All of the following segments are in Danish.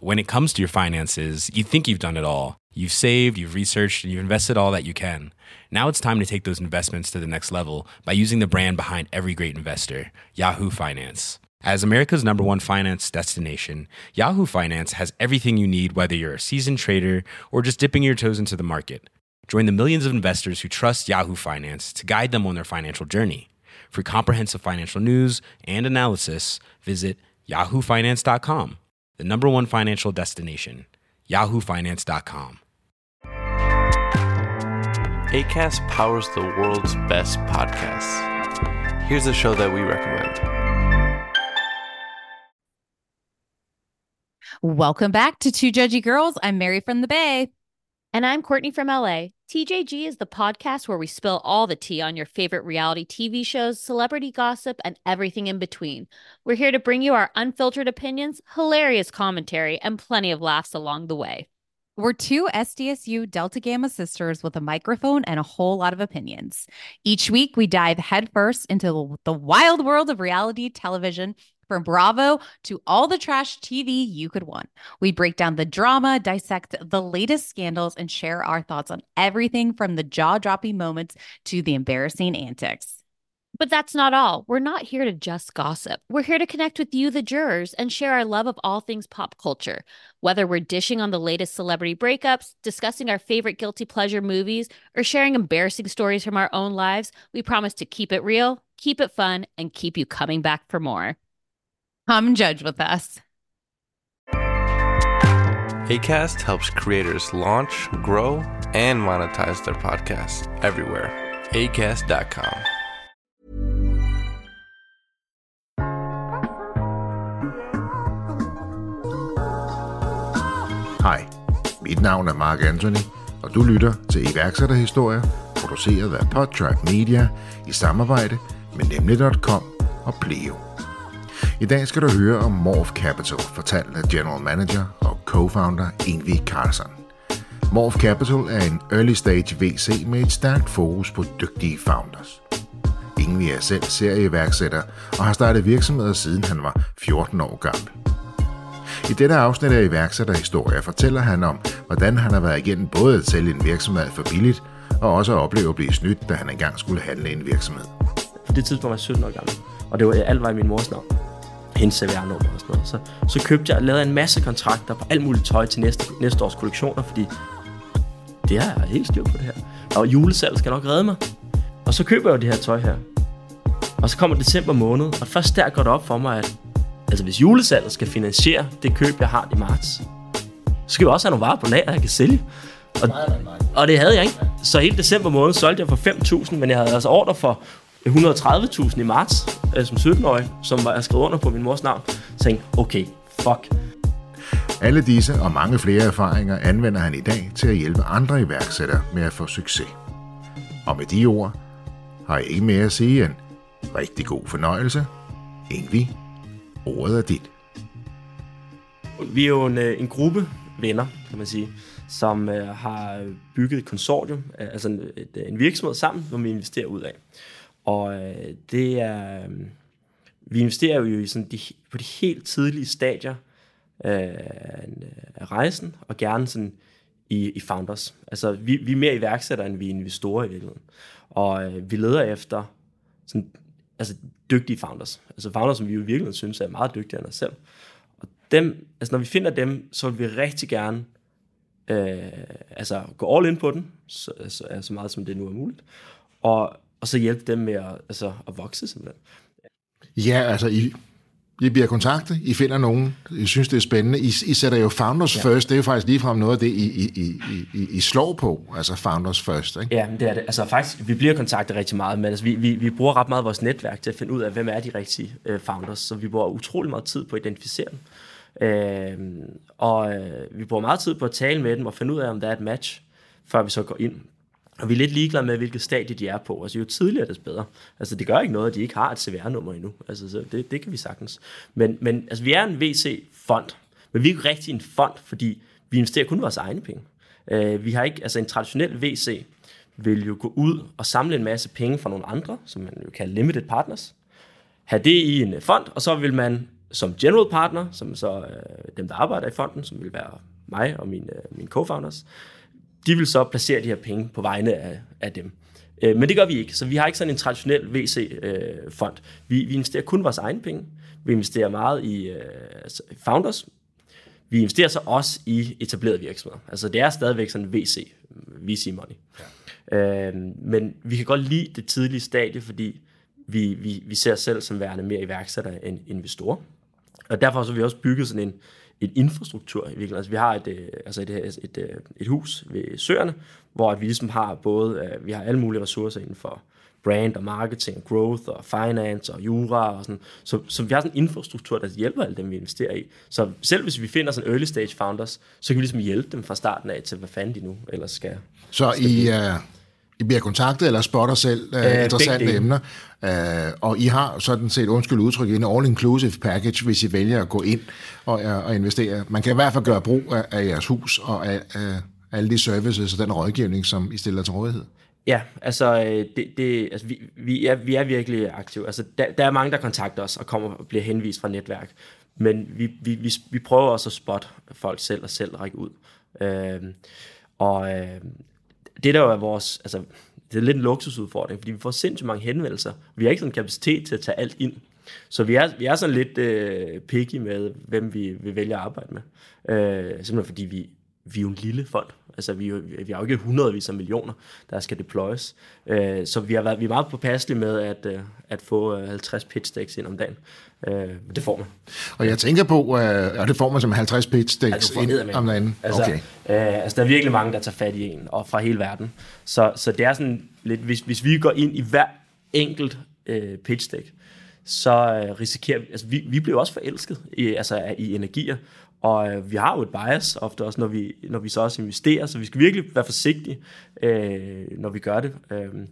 when it comes to your finances, you think you've done it all. You've saved, you've researched, and you've invested all that you can. Now it's time to take those investments to the next level by using the brand behind every great investor, Yahoo Finance. As America's #1 finance destination, Yahoo Finance has everything you need, whether you're a seasoned trader or just dipping your toes into the market. Join the millions of investors who trust Yahoo Finance to guide them on their financial journey. For comprehensive financial news and analysis, visit yahoofinance.com, the #1 financial destination, yahoofinance.com. Acast powers the world's best podcasts. Here's a show that we recommend. Welcome back to Two Judgy Girls. I'm Mary from the Bay. And I'm Courtney from LA. TJG is the podcast where we spill all the tea on your favorite reality TV shows, celebrity gossip, and everything in between. We're here to bring you our unfiltered opinions, hilarious commentary, and plenty of laughs along the way. We're two SDSU Delta Gamma sisters with a microphone and a whole lot of opinions. Each week, we dive headfirst into the wild world of reality television, from Bravo to all the trash TV you could want. We break down the drama, dissect the latest scandals, and share our thoughts on everything from the jaw-dropping moments to the embarrassing antics. But that's not all. We're not here to just gossip. We're here to connect with you, the jurors, and share our love of all things pop culture. Whether we're dishing on the latest celebrity breakups, discussing our favorite guilty pleasure movies, or sharing embarrassing stories from our own lives, we promise to keep it real, keep it fun, and keep you coming back for more. Come judge with us. Acast helps creators launch, grow, and monetize their podcasts everywhere. Acast.com. Hej, mit navn er Mark Anthony, og du lytter til iværksætterhistorier, produceret af Podtrack Media i samarbejde med Nemlig.com og Pleo. I dag skal du høre om Morph Capital, fortalt af General Manager og co-founder Ingvi Carlsson. Morph Capital er en early stage VC med et stærkt fokus på dygtige founders. Ingvi er selv serieiværksætter og har startet virksomheder siden han var 14 år gammel. I dette afsnit af iværksætterhistorier fortæller han om, hvordan han har været igennem både at sælge en virksomhed for billigt, og også at opleve at blive snydt, da han engang skulle handle en virksomhed. På det tidspunkt var jeg 17 år gammel, og det var alt var i min mors navn. Hendes CVR-nummer og sådan noget. Så købte jeg og lavede en masse kontrakter på alt muligt tøj til næste års kollektioner, fordi det er helt styr på det her. Og julesalg skal nok redde mig. Og så køber jeg jo det her tøj her. Og så kommer december måned, og først der går det op for mig, at altså hvis julesalget skal finansiere det køb, jeg har i marts, så skal vi også have nogle varer på lager, jeg kan sælge. Og det havde jeg ikke. Så hele december måned solgte jeg for 5.000, men jeg havde altså ordre for 130.000 i marts som 17-årig, som var jeg skrevet under på min mors navn. Så tænkte okay, fuck. Alle disse og mange flere erfaringer anvender han i dag til at hjælpe andre iværksættere med at få succes. Og med de ord har jeg ikke mere at sige end rigtig god fornøjelse. Ingvi, ordet er dit. Vi er jo en gruppe venner, kan man sige, som har bygget et konsortium, altså en virksomhed sammen, hvor vi investerer ud af. Og det er, vi investerer jo i sådan på de helt tidlige stadier af rejsen, og gerne sådan i founders. Altså vi er mere iværksættere, end vi er investorer i virkeligheden. Og vi leder efter sådan, altså dygtige founders. Altså founders, som vi jo i virkeligheden synes er meget dygtigere end os selv. Og dem, altså når vi finder dem, så vil vi rigtig gerne altså gå all in på den, så meget som det nu er muligt. Og så hjælpe dem med at vokse simpelthen. Ja, altså I bliver kontaktet, I finder nogen, I synes det er spændende. I sætter jo founders first, det er jo faktisk ligefrem noget af det, I slår på, altså founders first, ikke? Ja, det er det. Altså faktisk, vi bliver kontaktet rigtig meget, men altså, vi bruger ret meget af vores netværk til at finde ud af, hvem er de rigtige founders, så vi bruger utrolig meget tid på at identificere dem. Vi bruger meget tid på at tale med dem og finde ud af, om der er et match, før vi så går ind. Og vi er lidt ligeglade med, hvilket stadie de er på. Altså jo tidligere, des bedre. Altså det gør ikke noget, at de ikke har et CVR-nummer endnu. Altså så det kan vi sagtens. Men altså vi er en VC-fond. Men vi er ikke rigtig en fond, fordi vi investerer kun vores egne penge. Vi har ikke, altså en traditionel VC vil jo gå ud og samle en masse penge fra nogle andre, som man jo kalder limited partners. Have det i en fond, og så vil man som general partner, som så dem, der arbejder i fonden, som vil være mig og mine co-founders, de vil så placere de her penge på vegne af dem. Men det gør vi ikke, så vi har ikke sådan en traditionel VC-fond. Vi investerer kun vores egne penge. Vi investerer meget i founders. Vi investerer så også i etablerede virksomheder. Altså det er stadigvæk sådan VC money. Ja. Men vi kan godt lide det tidlige stadie, fordi vi ser os selv som værende mere iværksætter end investorer. Og derfor så har vi også bygget sådan en infrastruktur i virkeligheden. Altså vi har et hus ved Søerne, hvor vi ligesom har vi har alle mulige ressourcer inden for brand og marketing, growth og finance og jura og sådan. Så vi har sådan en infrastruktur, der hjælper alle dem, vi investerer i. Så selv hvis vi finder sådan early stage founders, så kan vi ligesom hjælpe dem fra starten af til, hvad fanden de nu ellers skal. Så I bliver kontaktet eller spotter selv interessante emner, og I har sådan set, undskyld udtryk, en all-inclusive package, hvis I vælger at gå ind og investere. Man kan i hvert fald gøre brug af jeres hus og af alle de services og den rådgivning, som I stiller til rådighed. Ja, altså, vi er virkelig aktive. Altså, der er mange, der kontakter os og kommer og bliver henvist fra netværk, men vi prøver også at spotte folk selv og selv række ud. Det der jo er vores, altså, det er lidt en luksusudfordring, fordi vi får sindssygt mange henvendelser. Vi har ikke sådan en kapacitet til at tage alt ind. Så vi er sådan lidt picky med, hvem vi vælger at arbejde med. Simpelthen fordi vi er jo en lille fond. Altså vi har jo ikke hundredvis af millioner, der skal deployes. Så vi er meget påpasselige med at få 50 pitch decks ind om dagen. Det får man. Og jeg tænker på, og det får man som 50 pitch decks ind om dagen. Okay. Altså der er virkelig mange, der tager fat i en, og fra hele verden. Så det er sådan lidt, hvis vi går ind i hver enkelt pitch deck, så risikerer vi, altså vi bliver også forelsket i energier. Og vi har jo et bias ofte også, når vi så også investerer, så vi skal virkelig være forsigtige, når vi gør det.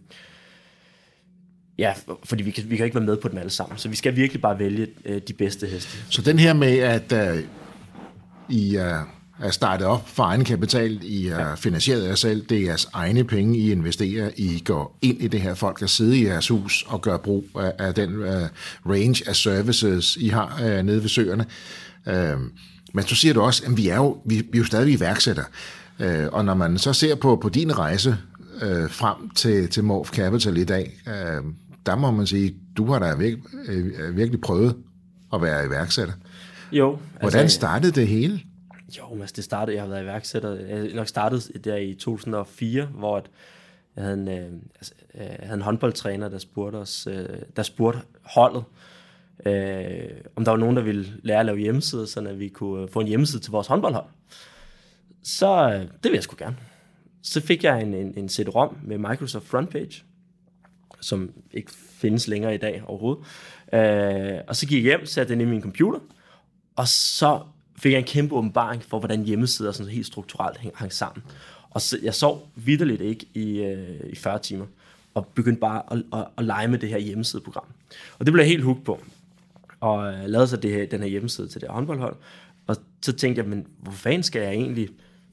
Ja, fordi vi kan ikke være med på dem alle sammen, så vi skal virkelig bare vælge de bedste heste. Så den her med, at I er startet op for egen kapital, I er finansieret jer selv, det er jeres egne penge, I investerer, I går ind i det her, folk kan sidde i jeres hus og gøre brug af den range af services, I har nede ved Søerne. Men så siger du også, at vi er jo stadig iværksætter. Og når man så ser på din rejse frem til Morph Capital i dag, der må man sige, du har da virkelig prøvet at være iværksætter. Jo. Hvordan startede det hele? Jo, altså det startede, jeg har været iværksætter. Jeg nok startede der i 2004, hvor jeg havde en håndboldtræner, der spurgte holdet, om der var nogen, der ville lære at lave hjemmesider, så at vi kunne få en hjemmeside til vores håndboldhold. Så det vil jeg sgu gerne. Så fik jeg en CD-ROM med Microsoft Frontpage, som ikke findes længere i dag overhovedet. Og så gik jeg hjem, satte den i min computer, og så fik jeg en kæmpe åbenbaring for, hvordan hjemmesider sådan helt strukturelt hang sammen. Og så, jeg sov vitterligt ikke i 40 timer, og begyndte bare at lege med det her hjemmesideprogram. Og det blev jeg helt hooked på, og lavede så den her hjemmeside til det håndboldhold. Og så tænkte jeg, men hvor fanden skal jeg egentlig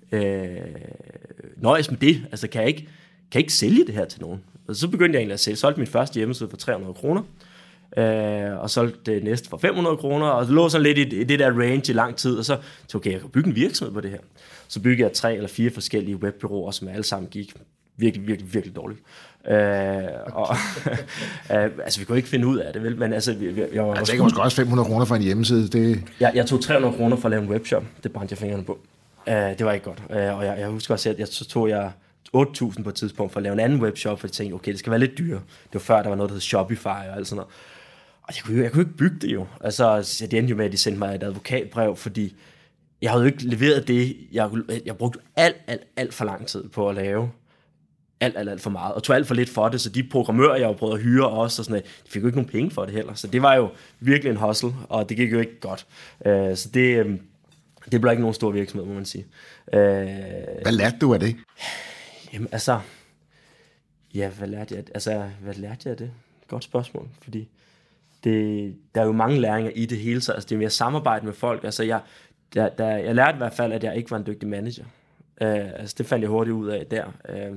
nøjes med det? Altså kan jeg ikke sælge det her til nogen? Og så begyndte jeg egentlig at sælge. Solgte min første hjemmeside for 300 kroner. Og solgte det næste for 500 kroner, og det lå sådan lidt i det der range i lang tid, og så okay, jeg kan bygge en virksomhed på det her. Så byggede jeg 3 eller 4 forskellige webbureauer, som alle sammen gik virkelig, virkelig, virkelig dårligt. Altså vi kunne ikke finde ud af det, vel? Men altså, jeg tænker måske også 500 kroner for en hjemmeside. Det... Jeg tog 300 kroner for at lave en webshop, det brændte jeg fingrene på. Det var ikke godt. Og jeg husker også, at så tog jeg 8.000 på et tidspunkt for at lave en anden webshop, for jeg tænkte, okay, det skal være lidt dyrere. Det var før, der var noget, der hed Shopify og alt sådan noget. Og jeg kunne ikke bygge det jo. Altså, det endte jo med, at de sendte mig et advokatbrev, fordi jeg havde jo ikke leveret det. Jeg brugte alt for lang tid på at lave alt for meget, og tog alt for lidt for det, så de programmører, jeg jo prøvede at hyre også, og sådan noget, de fik jo ikke nogen penge for det heller. Så det var jo virkelig en hustle, og det gik jo ikke godt. Så det blev ikke nogen stor virksomhed, må man sige. Hvad lærte du af det? Jamen altså, ja, hvad lærte jeg af det? Godt spørgsmål, fordi der er jo mange læringer i det hele, så altså, det er mere samarbejde med folk. Altså, jeg lærte i hvert fald, at jeg ikke var en dygtig manager. Altså, det fandt jeg hurtigt ud af der.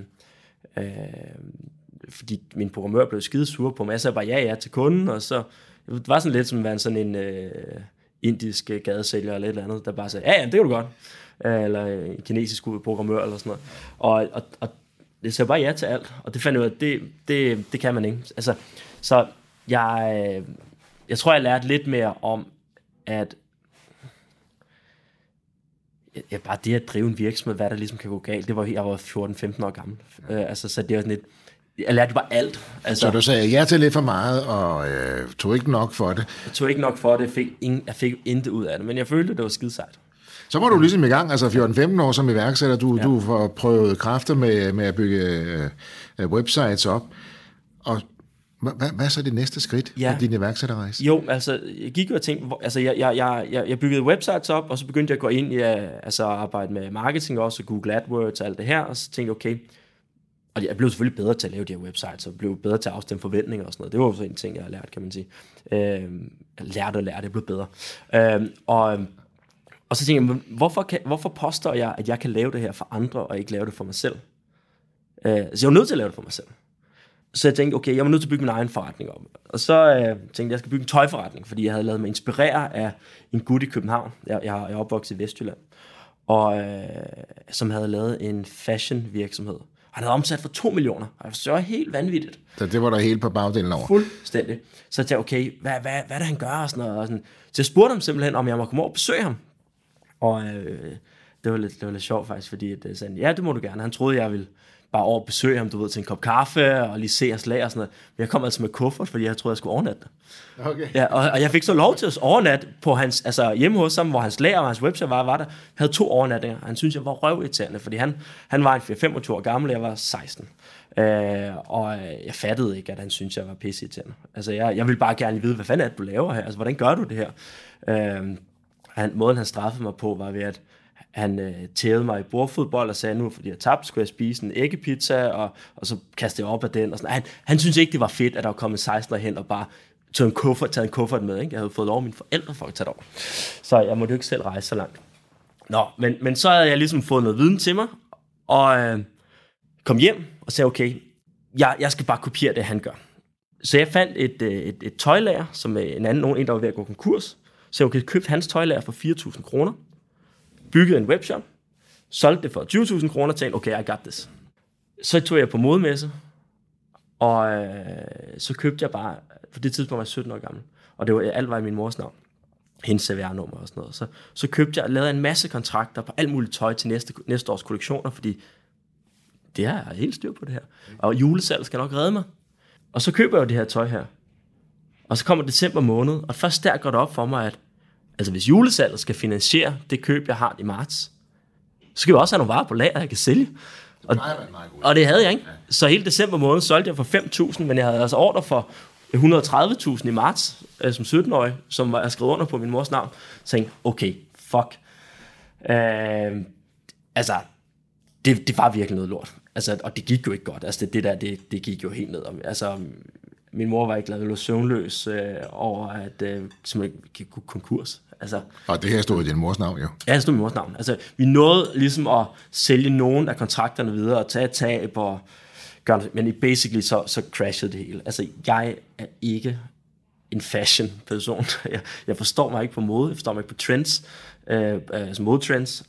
Fordi min programmør blev skide sur på mig. Jeg sagde bare ja til kunden, og så det var sådan lidt som sådan indisk gadesælger eller et eller andet, der bare sagde, ja, det kan du godt. Eller en kinesisk programmør eller sådan noget. Og det sagde bare ja til alt. Og det fandt jeg ud af, det kan man ikke. Altså, så jeg tror, jeg lærte lidt mere om, at bare det at drive en virksomhed, hvad der ligesom kan gå galt. Jeg var 14-15 år gammel. Så det var sådan lidt, jeg lærte bare alt. Altså, så du sagde ja til lidt for meget, og tog ikke nok for det? Jeg tog ikke nok for det, jeg fik intet ud af det, men jeg følte, det var skide sejt. Så var du ligesom i gang, altså 14-15 år som iværksætter, du får prøvet kræfter med at bygge websites op, og hvad er så det næste skridt i din iværksætterrejse? Jo, altså, jeg gik jo og tænkte, altså, jeg byggede websites op, og så begyndte jeg at gå ind i at arbejde med marketing også, Google AdWords og alt det her, og så tænkte jeg, okay, og jeg blev selvfølgelig bedre til at lave de her websites, og blev bedre til at afstemme forventninger og sådan noget. Det var jo så en ting, jeg har lært, kan man sige. Jeg lærte, jeg blev bedre. Og så tænkte jeg, hvorfor påstår jeg, at jeg kan lave det her for andre, og ikke lave det for mig selv? Så jeg var nødt til at lave det for mig selv. Så jeg tænkte, okay, jeg var nødt til at bygge min egen forretning op. Og så tænkte jeg, jeg skal bygge en tøjforretning, fordi jeg havde lavet mig inspirere af en gut i København. Jeg er opvokset i Vestjylland. Og som havde lavet en fashion virksomhed. Han havde omsat for 2 millioner. Og det var helt vanvittigt. Så det var der helt på bagdelen over? Fuldstændig. Så jeg tænkte, okay, hvad er det, han gør? Og sådan noget, og sådan. Så jeg spurgte ham simpelthen, om jeg må komme over og besøge ham. Og det var lidt sjovt faktisk, fordi det sagde, ja, det må du gerne. Han troede, jeg ville bare over besøge ham, du ved, til en kop kaffe, og lige se hans lager og sådan noget. Men jeg kom altså med kuffert, fordi jeg troede, jeg skulle overnatte. Okay. Ja, og jeg fik så lov til at overnatte på hans, altså hjemme hos ham, hvor hans lager og hans website var der. Jeg havde 2 overnatninger, og han syntes, jeg var røvirriterende, fordi han var 25 år gammel, og jeg var 16. Og jeg fattede ikke, at han syntes, jeg var pisseirriterende. Altså, jeg ville bare gerne vide, hvad fanden er det, du laver her? Altså, hvordan gør du det her? Måden, han straffede mig på, var ved, at han tævede mig i bordfodbold og sagde, nu fordi jeg tabte, skulle jeg spise en æggepizza, og så kastede jeg op af den. Og sådan. Han syntes ikke, det var fedt, at der var kommet 16 hen og bare taget en kuffert med. Ikke? Jeg havde fået lov af mine forældre for at tage det over. Så jeg måtte jo ikke selv rejse så langt. Nå, men så havde jeg ligesom fået noget viden til mig, og kom hjem og sagde, okay, jeg skal bare kopiere det, han gør. Så jeg fandt et tøjlager, som en der var ved at gå konkurs. Så jeg købte hans tøjlager for 4.000 kroner. Byggede en webshop, solgte det for 20.000 kroner, tænkte, okay, I got this. Så tog jeg på modemesse, og så købte jeg bare, på det tidspunkt var jeg 17 år gammel, og alt var i min mors navn, hendes CVR-nummer og sådan noget. Så købte jeg og lavede en masse kontrakter på alt muligt tøj til næste års kollektioner, fordi det er helt styr på det her. Og julesalg skal nok redde mig. Og så køber jeg jo det her tøj her. Og så kommer december måned, og først der går det op for mig, at altså hvis julesalget skal finansiere det køb, jeg har i marts, så skal vi også have nogle varer på lager, jeg kan sælge. Og det havde jeg ikke. Så hele december måned solgte jeg for 5.000, men jeg havde altså ordre for 130.000 i marts, som 17-årig, som var skrevet under på min mors navn. Så tænkte okay, fuck. Altså, det var virkelig noget lort. Altså, og det gik jo ikke godt. Altså, det gik jo helt ned. Altså, min mor var ikke glad, jeg lå søvnløs over, at simpelthen gik konkurs. Altså, og det her stod i din mors navn, jo? Ja, det stod i min mors navn. Altså, vi nåede ligesom at sælge nogle af kontrakterne videre, og tage tab, og gøre det, men basically så crashede det hele. Altså, jeg er ikke en fashion-person. Jeg forstår mig ikke på mode, jeg forstår mig ikke på trends, altså modetrends,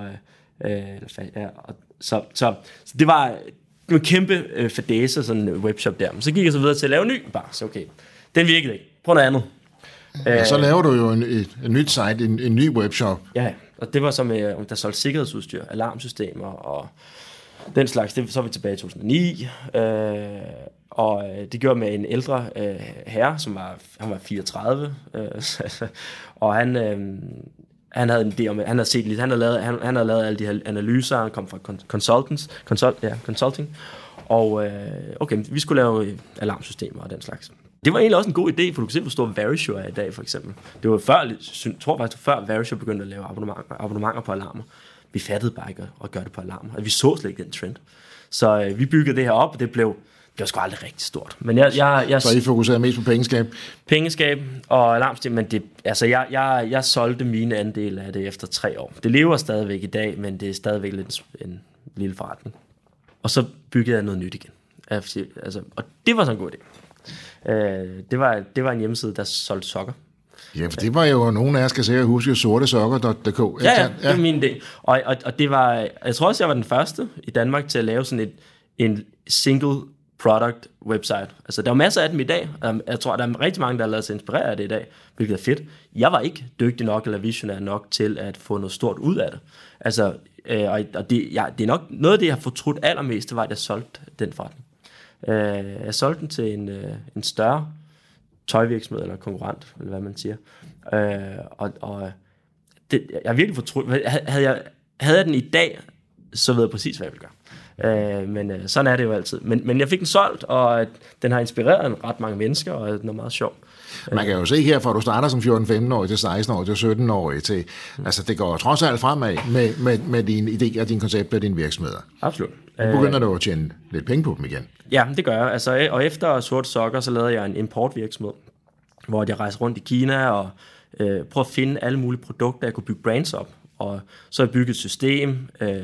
så det var en kæmpe fadæse, sådan en webshop der. Men så gik jeg så videre til at lave en ny, bare så okay, den virkede ikke. Prøv noget andet. Så laver du jo en nyt site, en ny webshop. Ja, og det var så med, der solgte sikkerhedsudstyr, alarmsystemer og den slags. Så er vi tilbage i 2009, og det gjorde med en ældre herre, han var 34, og han havde en idé om, han havde lavet alle de her analyser, han kom fra consulting, og okay, vi skulle lave alarmsystemer og den slags. Det var egentlig også en god idé, for du kan se, hvor stor Verisure er i dag, for eksempel. Det var før Verisure begyndte at lave abonnementer på alarmer. Vi fattede bare ikke at gøre det på alarmer. Vi så slet ikke den trend. Så vi byggede det her op, og det blev sgu aldrig rigtig stort. Men så I fokuserede mest på pengeskab? Pengeskab og alarmsystem, men jeg solgte mine andele af det efter 3 år. Det lever stadigvæk i dag, men det er stadigvæk lidt en lille forretning. Og så byggede jeg noget nyt igen. Altså, og det var så en god idé. Det var en hjemmeside, der solgte sokker. Ja, for det var jo, nogen af jer skal sikkert huske, sortesokker.dk. Ja, det var min idé. Og det var, jeg tror også, jeg var den første i Danmark til at lave sådan en single product website. Altså, der er masser af dem i dag. Jeg tror, der er rigtig mange, der har lavet sig inspirere af det i dag, hvilket er fedt. Jeg var ikke dygtig nok eller visionær nok til at få noget stort ud af det. Altså, og det er nok noget af det, jeg har fortrudt allermest, det var, at jeg solgte den forretning. Jeg solgte den til en større tøjvirksomhed eller konkurrent, eller hvad man siger. Jeg er virkelig fortrudt. Havde jeg den i dag, så ved jeg præcis, hvad jeg vil gøre. Men sådan er det jo altid. Men jeg fik den solgt, og den har inspireret ret mange mennesker, og den er meget sjov. Man kan jo se her, fra du starter som 14-15-årig til 16-årig til 17-årig til, altså det går trods alt fremad med dine idéer, dine koncepter og dine virksomheder. Absolut. Nu begynder du at tjene lidt penge på dem igen. Ja, det gør jeg. Altså, og efter Sorte Sokker, så lavede jeg en importvirksomhed, hvor jeg rejste rundt i Kina og prøvede at finde alle mulige produkter, jeg kunne bygge brands op. Og så har jeg bygget et system,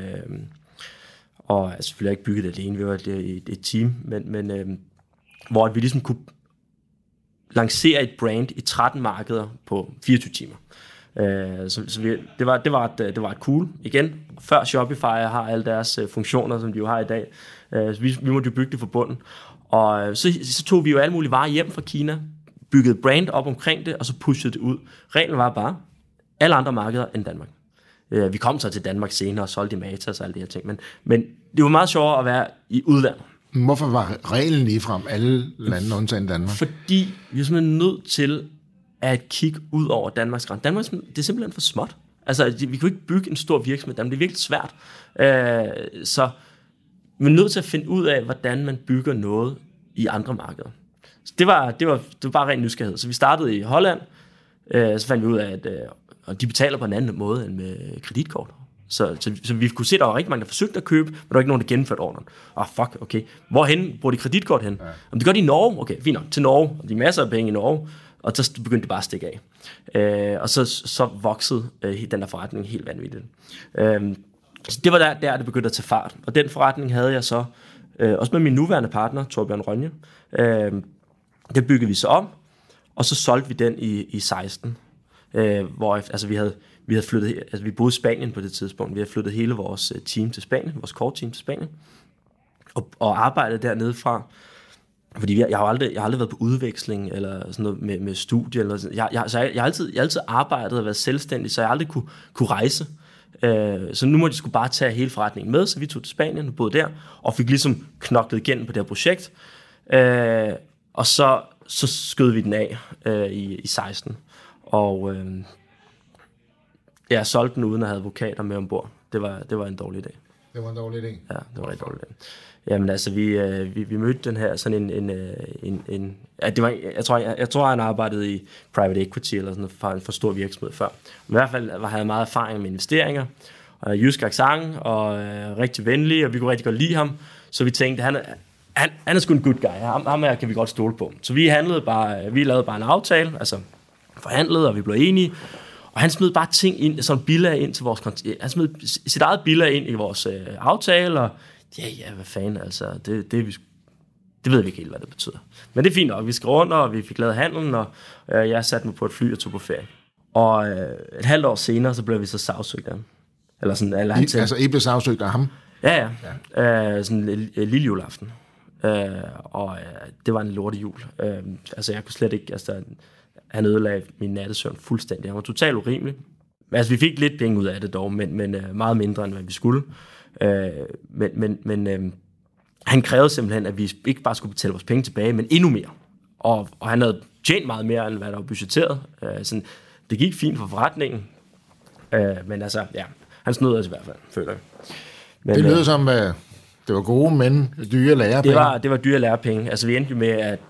og jeg selvfølgelig ikke bygget det alene, vi var et team, men hvor vi ligesom kunne lancere et brand i 13 markeder på 24 timer. Det var et cool. Igen, før Shopify har alle deres funktioner, som de jo har i dag. Vi måtte jo bygge det fra bunden. Og så tog vi jo alle mulige varer hjem fra Kina, byggede brand op omkring det, og så pushede det ud. Reglen var bare, alle andre markeder end Danmark. Vi kom så til Danmark senere og solgte i Matas og alle de her ting. Men det var meget sjovere at være i udlandet. Hvorfor var reglen ligefrem alle lande undtagen Danmark? Fordi vi er simpelthen nødt til at kigge ud over Danmarks grænse. Danmark, det er simpelthen for småt. Altså, vi kan ikke bygge en stor virksomhed. Det er virkelig svært. Så vi er nødt til at finde ud af, hvordan man bygger noget i andre markeder. Så det var bare ren nysgerrighed. Så vi startede i Holland. Så fandt vi ud af, at de betaler på en anden måde end med kreditkort. Så vi kunne se, at der var rigtig mange, der forsøgte at købe, men der var ikke nogen, der gennemførte ordren. Okay. Hvorhen bruger de kreditkort hen? Ja. Om det gør de i Norge? Okay, fint nok. Til Norge. Og de er masser af penge i Norge. Og så begyndte det bare at stikke af. Og så voksede den der forretning helt vanvittigt. Så det var der det begyndte at tage fart. Og den forretning havde jeg så, også med min nuværende partner, Torbjørn Rønje. Det byggede vi så om, og så solgte vi den i 16. Hvor altså vi havde flyttet, altså vi boede i Spanien på det tidspunkt. Vi havde flyttet hele vores team til Spanien, vores core team til Spanien, og arbejdet dernede fra. Fordi jeg har aldrig været på udveksling eller sådan noget med studie eller sådan. Jeg har altid arbejdet og været selvstændig, så jeg aldrig kunne rejse. Så nu måtte de skulle bare tage hele forretningen med, så vi tog til Spanien og boede der og fik ligesom knoklet igennem på det her projekt. Og så skød vi den af i 16. Og jeg solgte den uden at have advokater med ombord. Det var en dårlig idé. Det var en dårlig idé? Ja, det var en dårlig idé. Jamen altså, vi mødte den her sådan en jeg tror han arbejdede i private equity eller sådan for en for stor virksomhed før. I hvert fald havde jeg meget erfaring med investeringer, og jysk accent, og rigtig venlig, og vi kunne rigtig godt lide ham. Så vi tænkte, han er sgu en good guy. Ham her kan vi godt stole på. Så vi lavede bare en aftale, altså forhandlede, og vi blev enige. Og han smed bare ting ind, sådan bilag ind til vores han smed sit eget bilag ind i vores aftale, og ja, hvad fanden, altså, det ved vi ikke helt, hvad det betyder. Men det er fint nok, vi skal rundt, og vi fik lavet handlen, og jeg satte mig på et fly og tog på ferie. Og et halvt år senere, så blev vi så sagsøgt af ham. Eller sådan, eller I blev sagsøgt af ham? Ja. Sådan en lille juleaften. Og det var en lortejul. Altså, jeg kunne slet ikke, altså, han ødelagde min nattesøvn fuldstændig. Han var totalt urimelig. Altså, vi fik lidt penge ud af det dog, men meget mindre, end hvad vi skulle. Men han krævede simpelthen, at vi ikke bare skulle betale vores penge tilbage, men endnu mere. Og han havde tjent meget mere, end hvad der var budgetteret. Sådan, det gik fint for forretningen. Men altså, ja, han snød os i hvert fald, føler jeg. Men, det lyder som, det var gode, men dyre lærepenge. Det var dyre lærepenge. Altså, vi endte jo med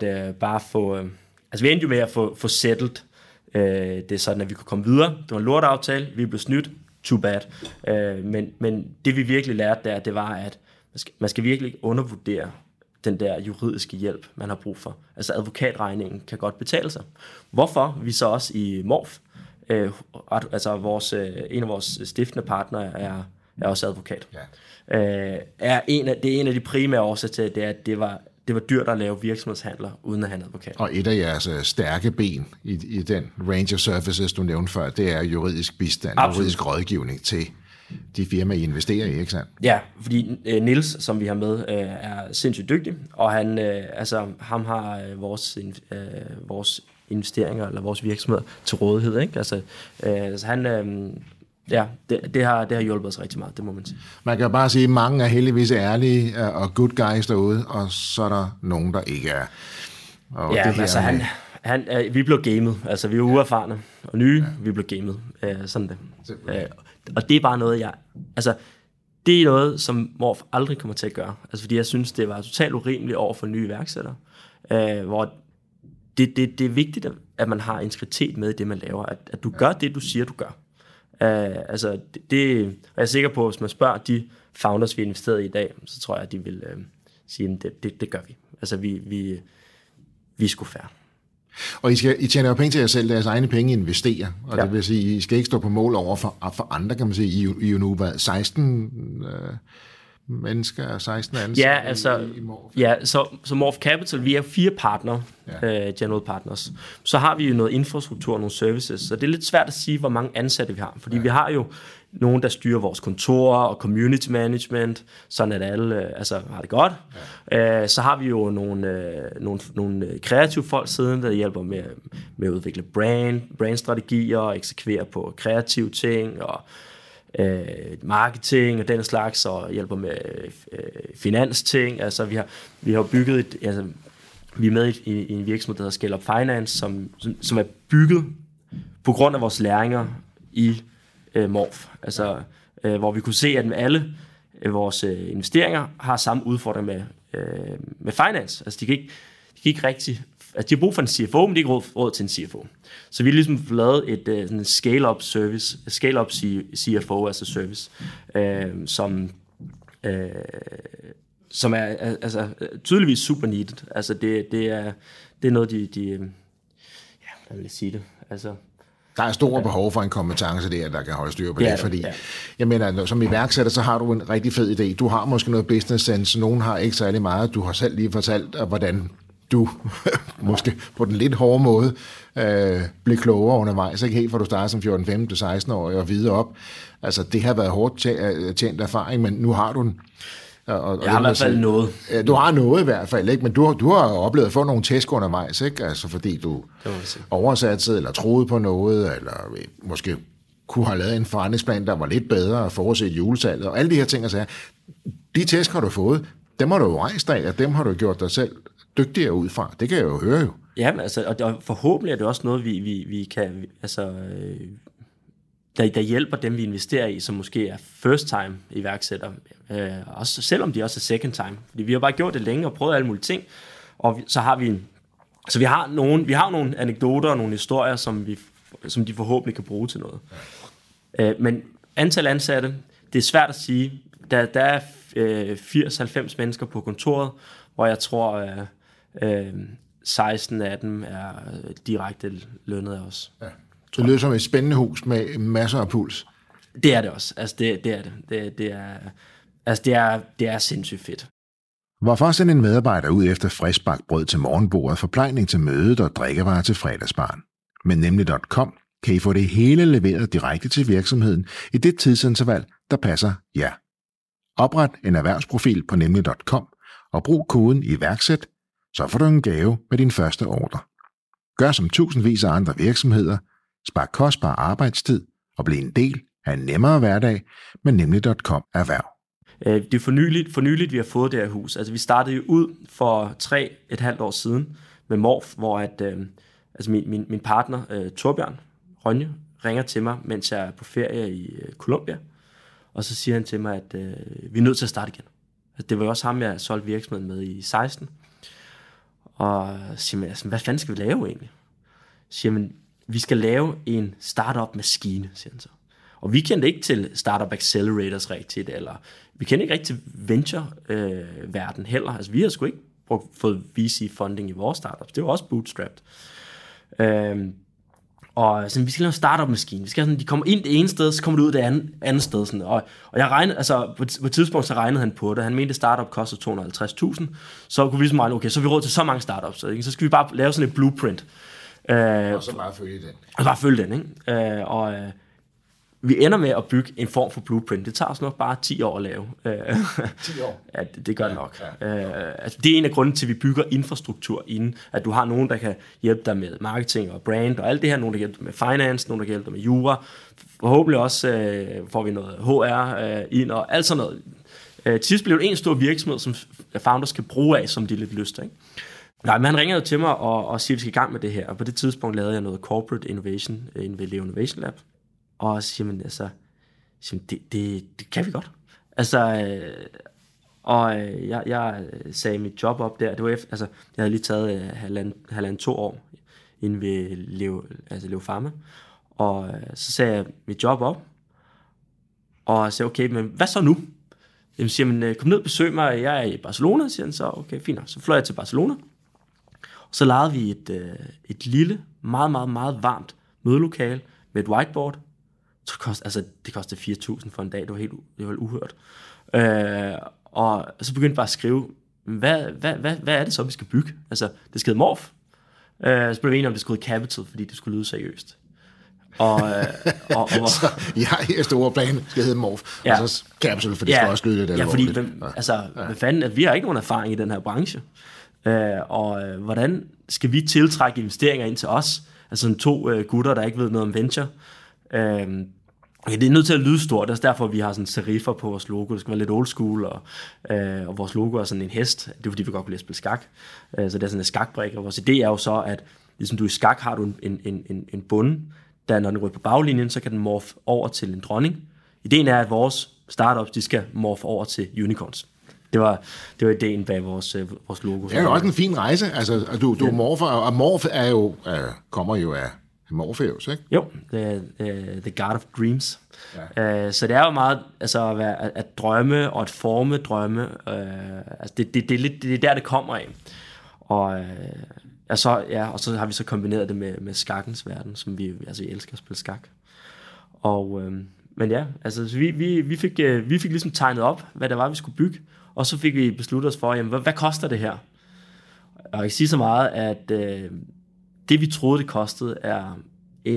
at få settled det sådan, at vi kunne komme videre. Det var en lortaftale, vi blev snydt. Too bad. Men det vi virkelig lærte der, det var, at man skal virkelig ikke undervurdere den der juridiske hjælp, man har brug for. Altså advokatregningen kan godt betale sig. Hvorfor vi så også i Morf, altså en af vores stiftende partnere er også advokat. Ja. Det er en af de primære årsager til, det er, at det var dyrt at lave virksomhedshandler uden at have en advokat. Og et af jeres stærke ben i den range of services, du nævnte før, det er juridisk bistand, juridisk rådgivning til de firmaer, I investerer i, ikke sandt? Ja, fordi Niels, som vi har med, er sindssygt dygtig, og han, ham har vores investeringer eller vores virksomheder til rådighed, ikke? Altså han... Ja, det har hjulpet os rigtig meget, det må man sige. Man kan bare sige, at mange er heldigvis ærlige og good guys derude, og så er der nogen, der ikke er. Og ja, det altså vi blev gamet. Altså, vi er uerfarne og nye, vi blev gamet. Sådan det. Og det er bare noget, det er noget, som Morf aldrig kommer til at gøre. Altså, fordi jeg synes, det var totalt urimeligt over for nye iværksættere. Hvor det er vigtigt, at man har integritet med i det, man laver. At du gør det, du siger, du gør. Jeg er sikker på, at hvis man spørger de founders, vi har investeret i dag, så tror jeg, at de vil sige, at det gør vi. Altså, vi er sgu fair. Og I tjener jo penge til jer selv, deres egne penge investerer, og det vil sige, I skal ikke stå på mål over for andre, kan man sige. I er jo nu 16 mennesker, 16 ansatte i Morf. Ja, så Morf Capital, vi er 4 partnere, general partners. Så har vi jo noget infrastruktur og nogle services, så det er lidt svært at sige, hvor mange ansatte vi har, fordi vi har jo nogen, der styrer vores kontorer og community management, sådan at alle har det godt. Ja. Så har vi jo nogle kreative folk siden, der hjælper med at udvikle brandstrategier og eksekvere på kreative ting og marketing og den slags, og hjælper med finansting. Altså vi har bygget vi er med i en virksomhed, der hedder Scale Up Finance, som er bygget på grund af vores læringer i Morf. Altså hvor vi kunne se, at alle vores investeringer har samme udfordring med finance. Altså de kan ikke rigtig... Altså, de har brug for en CFO, men de har ikke råd til en CFO. Så vi har ligesom lavet en scale-up service, scale-up CFO as a service, som er tydeligvis super needed. Altså, det er noget, hvad vil jeg sige det? Altså, der er store behov for en kompetence der kan holde styr på det, fordi jeg mener, som iværksætter, så har du en rigtig fed idé. Du har måske noget business sense, nogen har ikke særlig meget. Du har selv lige fortalt, hvordan du måske på den lidt hårde måde blev klogere undervejs, ikke helt fra du startede som 14, 15, 16-årig og videre op. Altså, det har været hårdt tjent erfaring, men nu har du den. Og jeg har i hvert fald noget. Du har noget i hvert fald, ikke? Men du har oplevet at få nogle tæsk undervejs, ikke? Altså, fordi du oversatte eller troede på noget, eller måske kunne have lavet en forretningsplan, der var lidt bedre og forudset julesalget, og alle de her ting, altså, de tæsk har du fået, dem har du jo rejst af, og dem har du gjort dig selv dygtigere ud fra. Det kan jeg jo høre jo. Ja, men altså, og forhåbentlig er det også noget, vi kan, altså, der hjælper dem, vi investerer i, som måske er first time iværksætter, også, selvom de også er second time. Fordi vi har bare gjort det længe og prøvet alle mulige ting, og så har vi har nogle anekdoter og nogle historier, som de forhåbentlig kan bruge til noget. Ja. Men antal ansatte, det er svært at sige. Der er 80-90 mennesker på kontoret, hvor jeg tror 16 af dem er direkte lønnet af os. Ja. Det lyder som et spændende hus med masser af puls. Det er det også. Altså det er sindssygt fedt. Hvorfor sende en medarbejder ud efter friskbagt brød til morgenbordet, forplejning til mødet og drikkevarer til fredagsbaren? Med nemlig.com kan I få det hele leveret direkte til virksomheden i det tidsinterval, der passer jer. Opret en erhvervsprofil på nemlig.com og brug koden iværksæt, så får du en gave med din første ordre. Gør som tusindvis af andre virksomheder, spar kostbar arbejdstid og bliv en del af en nemmere hverdag med nemlig.com erhverv. Det er for nyligt, vi har fået det her hus. Altså, vi startede jo ud for 3,5 år siden med Morf, hvor min partner, Torbjørn Rønje, ringer til mig, mens jeg er på ferie i Colombia. Og så siger han til mig, at vi er nødt til at starte igen. Altså, det var jo også ham, jeg solgte virksomheden med i 16. Og siger man, altså, hvad fanden skal vi lave egentlig? Siger man, vi skal lave en startup-maskine, siger han så. Og vi kendte ikke til startup accelerators rigtigt, eller vi kendte ikke rigtig til venture-verden heller. Altså, vi har sgu ikke fået VC-funding i vores startups. Det var også bootstrapped. Og sådan, vi skal lave en startup-maskine. Vi skal sådan, de kommer ind det ene sted, så kommer de ud det andet sted. Sådan. Og jeg regnede, altså på et tidspunkt, så regnede han på det. Han mente, at startup kostede 250.000. Så kunne vi ligesom regne, okay, så er vi råd til så mange startups. Ikke? Så skal vi bare lave sådan et blueprint. Og så bare følge den. Og bare følge den, ikke? Vi ender med at bygge en form for blueprint. Det tager os nok bare 10 år at lave. 10 år? Ja, det gør det nok. Altså, det er en af grunden til, at vi bygger infrastruktur inden. At du har nogen, der kan hjælpe dig med marketing og brand og alt det her. Nogen, der hjælper dig med finance, nogen, der hjælper dig med jura. Forhåbentlig også får vi noget HR ind og alt sådan noget. Til sidst blev det en stor virksomhed, som founders skal bruge af, som de lidt lyst, ikke? Nej, men han ringede jo til mig og siger, at vi skal i gang med det her. Og på det tidspunkt lavede jeg noget corporate innovation ved Leo Innovation Lab. Og så siger man, altså, det kan vi godt. Altså, jeg sagde mit job op der. Det var efter, altså, jeg havde lige taget 1,5-2 år inden ved Leo Pharma. Og så sagde jeg mit job op. Og sagde, okay, men hvad så nu? Jamen siger man, kom ned og besøg mig. Jeg er i Barcelona, siger han så. Okay, fint. Så fløj jeg til Barcelona. Og så lejede vi et lille, meget, meget, meget varmt mødelokale med et whiteboard. Det kostede 4.000 for en dag. Det var helt uhørt. Og så begyndte jeg bare at skrive, hvad er det så, vi skal bygge? Altså, det skal hedde Morph. Så blev vi enige om, det skulle hedde Capital, fordi det skulle lyde seriøst. Så jeg er store plan, skal hedde Morph. Ja. Og så Capital, for det skal også lyde lidt alvorligt. Hvad fanden, at vi har ikke nogen erfaring i den her branche. Og hvordan skal vi tiltrække investeringer ind til os? Altså 2 gutter, der ikke ved noget om venture. Det er nødt til at lyde stort. Det er derfor, vi har sådan seriffer på vores logo. Det skal være lidt old school, og vores logo er sådan en hest. Det er fordi, vi godt kunne lide at spille skak. Så det er sådan en skakbrik. Og vores idé er jo så, at ligesom du i skak har du en bunde, der når den ryger på baglinjen, så kan den morfe over til en dronning. Ideen er, at vores startups, de skal morfe over til unicorns. Det var ideen bag vores logo. Det er jo også en fin rejse. Altså, du morfer, og Morph er jo, kommer jo af Morpheus, ikke? Jo, the God of Dreams. Ja. Så det er jo meget altså, at drømme og at forme drømme. Altså, det er der, det kommer af. Og så har vi så kombineret det med skakkens verden, som vi elsker at spille skak. Men ja, altså vi fik ligesom tegnet op, hvad det var, vi skulle bygge, og så fik vi besluttet os for, jamen, hvad koster det her? Og jeg kan sige så meget, at det vi troede, det kostede, er 5%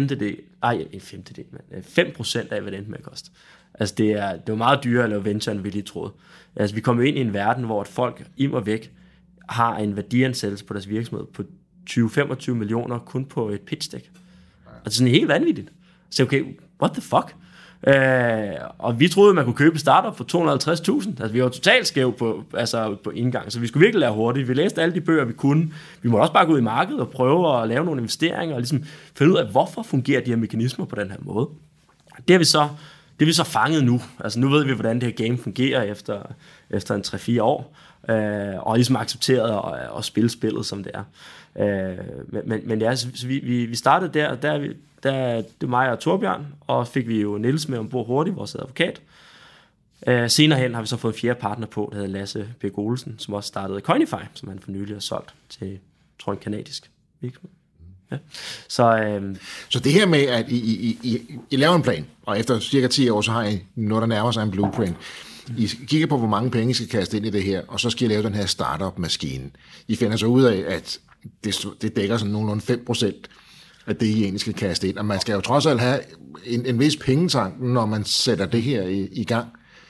af, hvad det endte med at koste. Altså det var meget dyrere at lave venture, end vi lige troede. Altså vi kom ind i en verden, hvor folk im og væk har en værdiansættelse på deres virksomhed på 20-25 millioner kun på et pitch deck. Altså sådan helt vanvittigt. Så okay, what the fuck? Og vi troede, man kunne købe startup for 250.000. Altså vi var totalt skæv på indgang, så vi skulle virkelig lære hurtigt. Vi læste alle de bøger, vi kunne. Vi måtte også bare gå ud i markedet og prøve at lave nogle investeringer og ligesom finde ud af, hvorfor fungerer de her mekanismer på den her måde. Det er vi så fanget nu. Altså nu ved vi, hvordan det her game fungerer efter en 3-4 år. Og ligesom accepteret og spille spillet, som det er. Men ja, så vi startede der, og det var mig og Torbjørn, og fik vi jo Niels med ombord hurtigt, vores advokat. Senere hen har vi så fået en 4. partner på, der hedder Lasse Birk Olsen, som også startede Coinify, som han for nylig har solgt til, tror jeg, en kanadisk virksomhed. Ja. Så det her med, at I laver en plan, og efter cirka 10 år, så har I noget, der nærmer sig en blueprint. I kigger på, hvor mange penge I skal kaste ind i det her, og så skal I lave den her startup-maskine. I finder så ud af, at det dækker sådan nogenlunde 5% af det, I egentlig skal kaste ind. Og man skal jo trods alt have en vis pengetank, når man sætter det her i gang.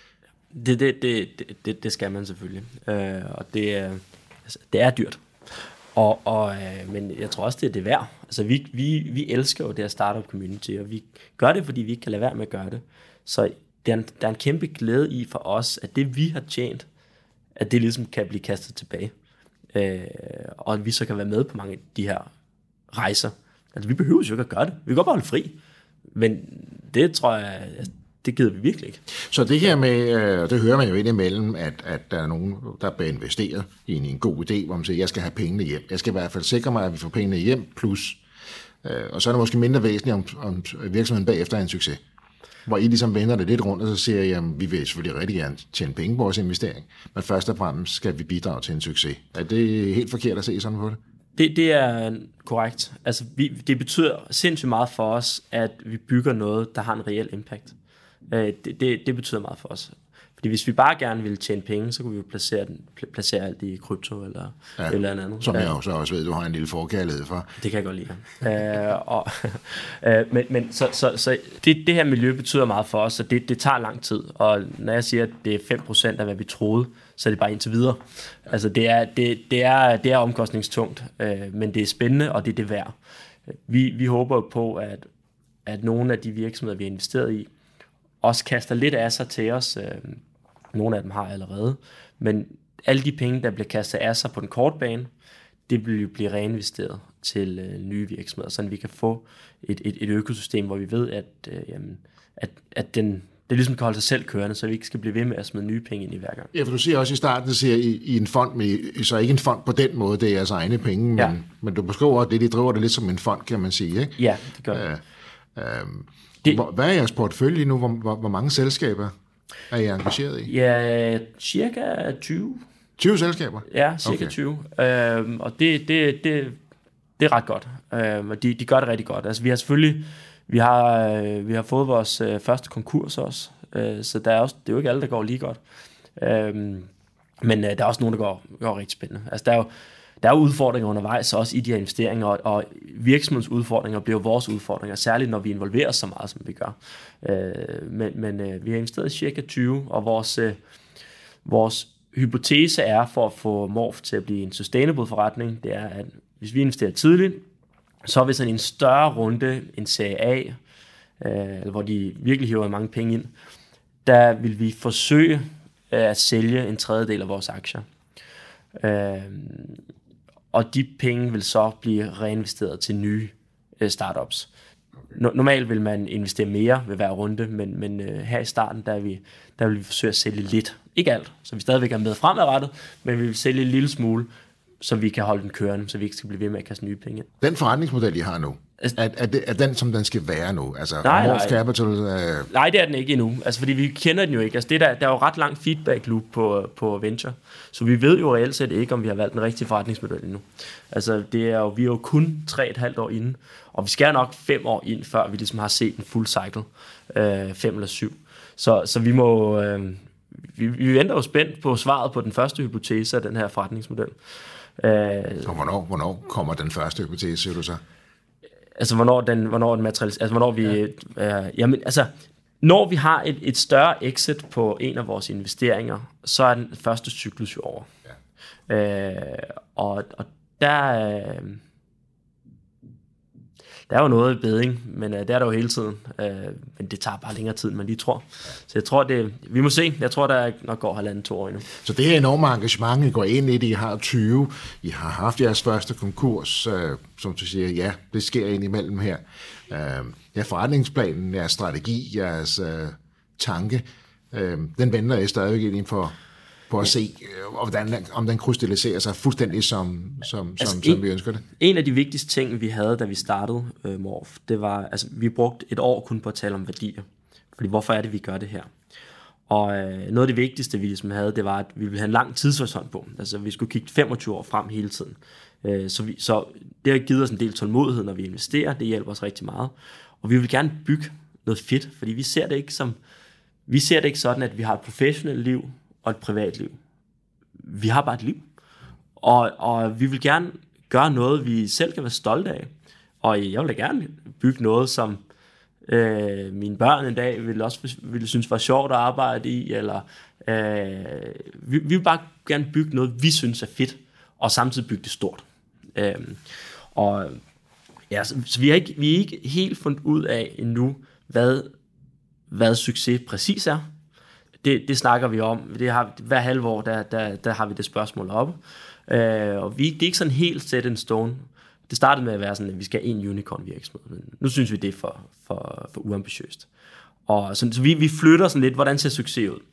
Det skal man selvfølgelig. Og det er dyrt. Men jeg tror også, det er værd. Altså, vi elsker jo det her startup-community, og vi gør det, fordi vi ikke kan lade være med at gøre det. Så der er en kæmpe glæde i for os, at det vi har tjent, at det ligesom kan blive kastet tilbage. Og at vi så kan være med på mange af de her rejser. Altså vi behøver jo ikke at gøre det. Vi kan godt bare holde fri. Men det tror jeg, det gider vi virkelig ikke. Så det her med, det hører man jo indimellem, at der er nogen, der bliver investeret i en god idé, hvor man siger, jeg skal have pengene hjem. Jeg skal i hvert fald sikre mig, at vi får pengene hjem, plus. Og så er det måske mindre væsentligt, om virksomheden bagefter er en succes. Hvor I ligesom vender det lidt rundt, og så siger jeg, at vi vil selvfølgelig rigtig gerne tjene penge på vores investering, men først og fremmest skal vi bidrage til en succes. Er det helt forkert at se sådan på det? Det er korrekt. Altså, det betyder sindssygt meget for os, at vi bygger noget, der har en reel impact. Det betyder meget for os. Fordi hvis vi bare gerne ville tjene penge, så kunne vi jo placere alt i krypto eller andet. Som jeg også ved, du har en lille forkærlighed for. Det kan jeg godt lide. Men så det her miljø betyder meget for os, og det tager lang tid. Og når jeg siger, at det er 5% af, hvad vi troede, så er det bare indtil videre. Altså det er omkostningstungt, men det er spændende, og det er det værd. Vi håber på, at nogle af de virksomheder, vi har investeret i, også kaster lidt af sig til os. Nogle af dem har allerede. Men alle de penge, der bliver kastet af sig på den korte bane, det vil jo blive reinvesteret til nye virksomheder, så vi kan få et økosystem, hvor vi ved, at det ligesom kan holde sig selv kørende, så vi ikke skal blive ved med at smide nye penge ind i hver gang. Ja, for du siger også i starten, at i en fond, så ikke en fond på den måde, det er jeres egne penge, men du beskriver det, de driver det lidt som en fond, kan man sige, ikke? Ja, det gør det. Hvad er jeres portefølje nu? Hvor mange selskaber er I engageret i? Ja, cirka 20. 20 selskaber? Ja, cirka 20. Og det er ret godt. Og de gør det rigtig godt. Altså, vi har selvfølgelig vi har fået vores første konkurs også, så det er jo ikke alle, der går lige godt. Men der er også nogen, der går rigtig spændende. Altså, der er udfordringer undervejs, også i de her investeringer, og virksomhedens udfordringer bliver vores udfordringer, særligt når vi involverer os så meget, som vi gør. Men vi har investeret i cirka 20, og vores hypotese er for at få Morph til at blive en sustainable forretning, det er, at hvis vi investerer tidligt, så vil sådan en større runde, en serie A, hvor de virkelig hiver mange penge ind, der vil vi forsøge at sælge en tredjedel af vores aktier. Og de penge vil så blive reinvesteret til nye startups. Normalt vil man investere mere ved hver runde, men her i starten, der vil vi forsøge at sælge lidt. Ikke alt, så vi stadigvæk er med fremadrettet, men vi vil sælge en lille smule, så vi kan holde den kørende, så vi ikke skal blive ved med at kaste nye penge. Den forretningsmodel, I har nu, er den, som den skal være nu? Altså, nej. Capital, nej, det er den ikke endnu. Altså, fordi vi kender den jo ikke. Altså, der er jo ret lang feedback loop på venture. Så vi ved jo reelt set ikke, om vi har valgt den rigtige forretningsmodel endnu. Altså, vi er jo kun 3,5 år inde, og vi skal nok 5 år ind, før vi ligesom har set en full cycle. 5 eller 7. Så vi må... Vi venter jo spændt på svaret på den første hypotese af den her forretningsmodel. Og hvornår kommer den første hypotese, siger du så? Altså, hvornår den materialiseres, altså, hvornår vi... når vi har et større exit på en af vores investeringer, så er den første cyklus jo over. Ja. Og der er jo noget i beding, men det er der jo hele tiden. Men det tager bare længere tid, end man lige tror. Så jeg tror, vi må se. Jeg tror, der nok går 1,5-2 år endnu. Så det her enorme engagement, I går ind i det, I har 20. I har haft jeres første konkurs, som du siger, ja, det sker ind imellem her. Ja, forretningsplanen, jeres strategi, jeres tanke, den venter I stadigvæk ind for at se, om den krystalliserer sig fuldstændig, som vi ønsker det. En af de vigtigste ting, vi havde, da vi startede Morph, det var, altså vi brugte et år kun på at tale om værdier. Fordi hvorfor er det, vi gør det her? Og noget af det vigtigste, vi ligesom havde, det var, at vi ville have en lang tidshorisont på. Altså vi skulle kigge 25 år frem hele tiden. Så det har givet os en del tålmodighed, når vi investerer. Det hjælper os rigtig meget. Og vi vil gerne bygge noget fedt, fordi vi ser det ikke sådan, at vi har et professionelt liv og et privatliv. Vi har bare et liv. Og vi vil gerne gøre noget, vi selv kan være stolte af. Og jeg vil da gerne bygge noget, som mine børn en dag ville synes var sjovt at arbejde i. Eller, vi vil bare gerne bygge noget, vi synes er fedt, og samtidig bygge det stort. Så vi er ikke helt fundet ud af endnu, hvad succes præcis er. Det snakker vi om. Hver halve år, der har vi det spørgsmål op. Og det er ikke sådan helt set in stone. Det startede med at være sådan, at vi skal have en unicorn virksomhed. Men nu synes vi, det er for uambitiøst. Og så vi flytter sådan lidt, hvordan ser succes ud?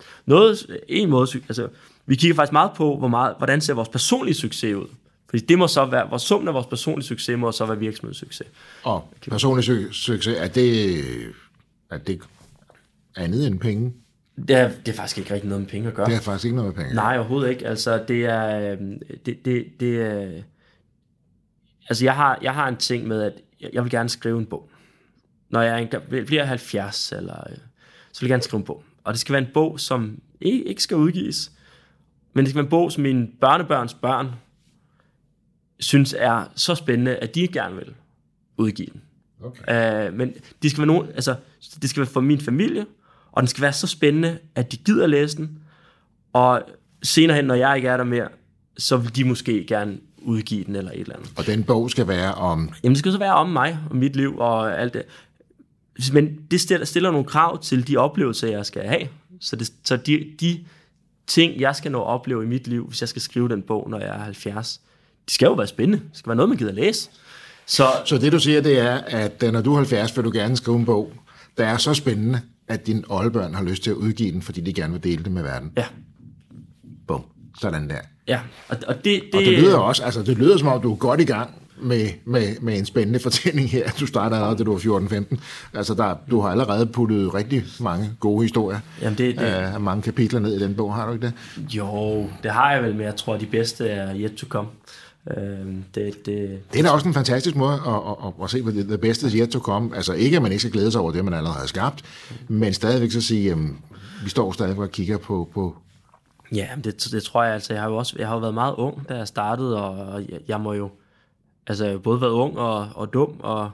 Vi kigger faktisk meget på, hvordan ser vores personlige succes ud? Fordi det må så være, vores summen af vores personlige succes må så være virksomhedssucces. Og personlig succes, er det andet end penge? Det er faktisk ikke rigtig noget med penge at gøre. Det er faktisk ikke noget med penge. Nej, overhovedet ikke. Altså, Altså, jeg har en ting med, at jeg vil gerne skrive en bog. Når jeg bliver 70, eller, så vil jeg gerne skrive en bog. Og det skal være en bog, som ikke skal udgives, men det skal være en bog, som mine børnebørns børn synes er så spændende, at de gerne vil udgive den. Okay. Men de skal være det skal være for min familie, og den skal være så spændende, at de gider læse den, og senere hen, når jeg ikke er der mere, så vil de måske gerne udgive den eller et eller andet. Og den bog skal være om... Jamen, det skal så være om mig og mit liv og alt det. Men det stiller nogle krav til de oplevelser, jeg skal have. Så de ting, jeg skal nå at opleve i mit liv, hvis jeg skal skrive den bog, når jeg er 70, de skal jo være spændende. Det skal være noget, man gider læse. Så det, du siger, det er, at når du er 70, vil du gerne skrive en bog, der er så spændende, at dine oldebørn har lyst til at udgive den, fordi de gerne vil dele det med verden. Ja. Bum. Sådan der. Ja. Og det lyder også, altså det lyder som om, du er godt i gang med en spændende fortælling her. Du starter allerede, da du var 14-15. Altså du har allerede puttet rigtig mange gode historier. Jamen mange kapitler ned i den bog, har du ikke det? Jo, det har jeg vel, men jeg tror, de bedste er yet to come. Det er da også en fantastisk måde at se på det bedste yet to come. Altså ikke, at man ikke skal glæde sig over det, man allerede har skabt, men stadigvæk så sige, vi står stadigvæk og kigger på Ja, det tror jeg altså. Jeg har jo været meget ung, da jeg startede, og jeg må jo både været ung og dum, og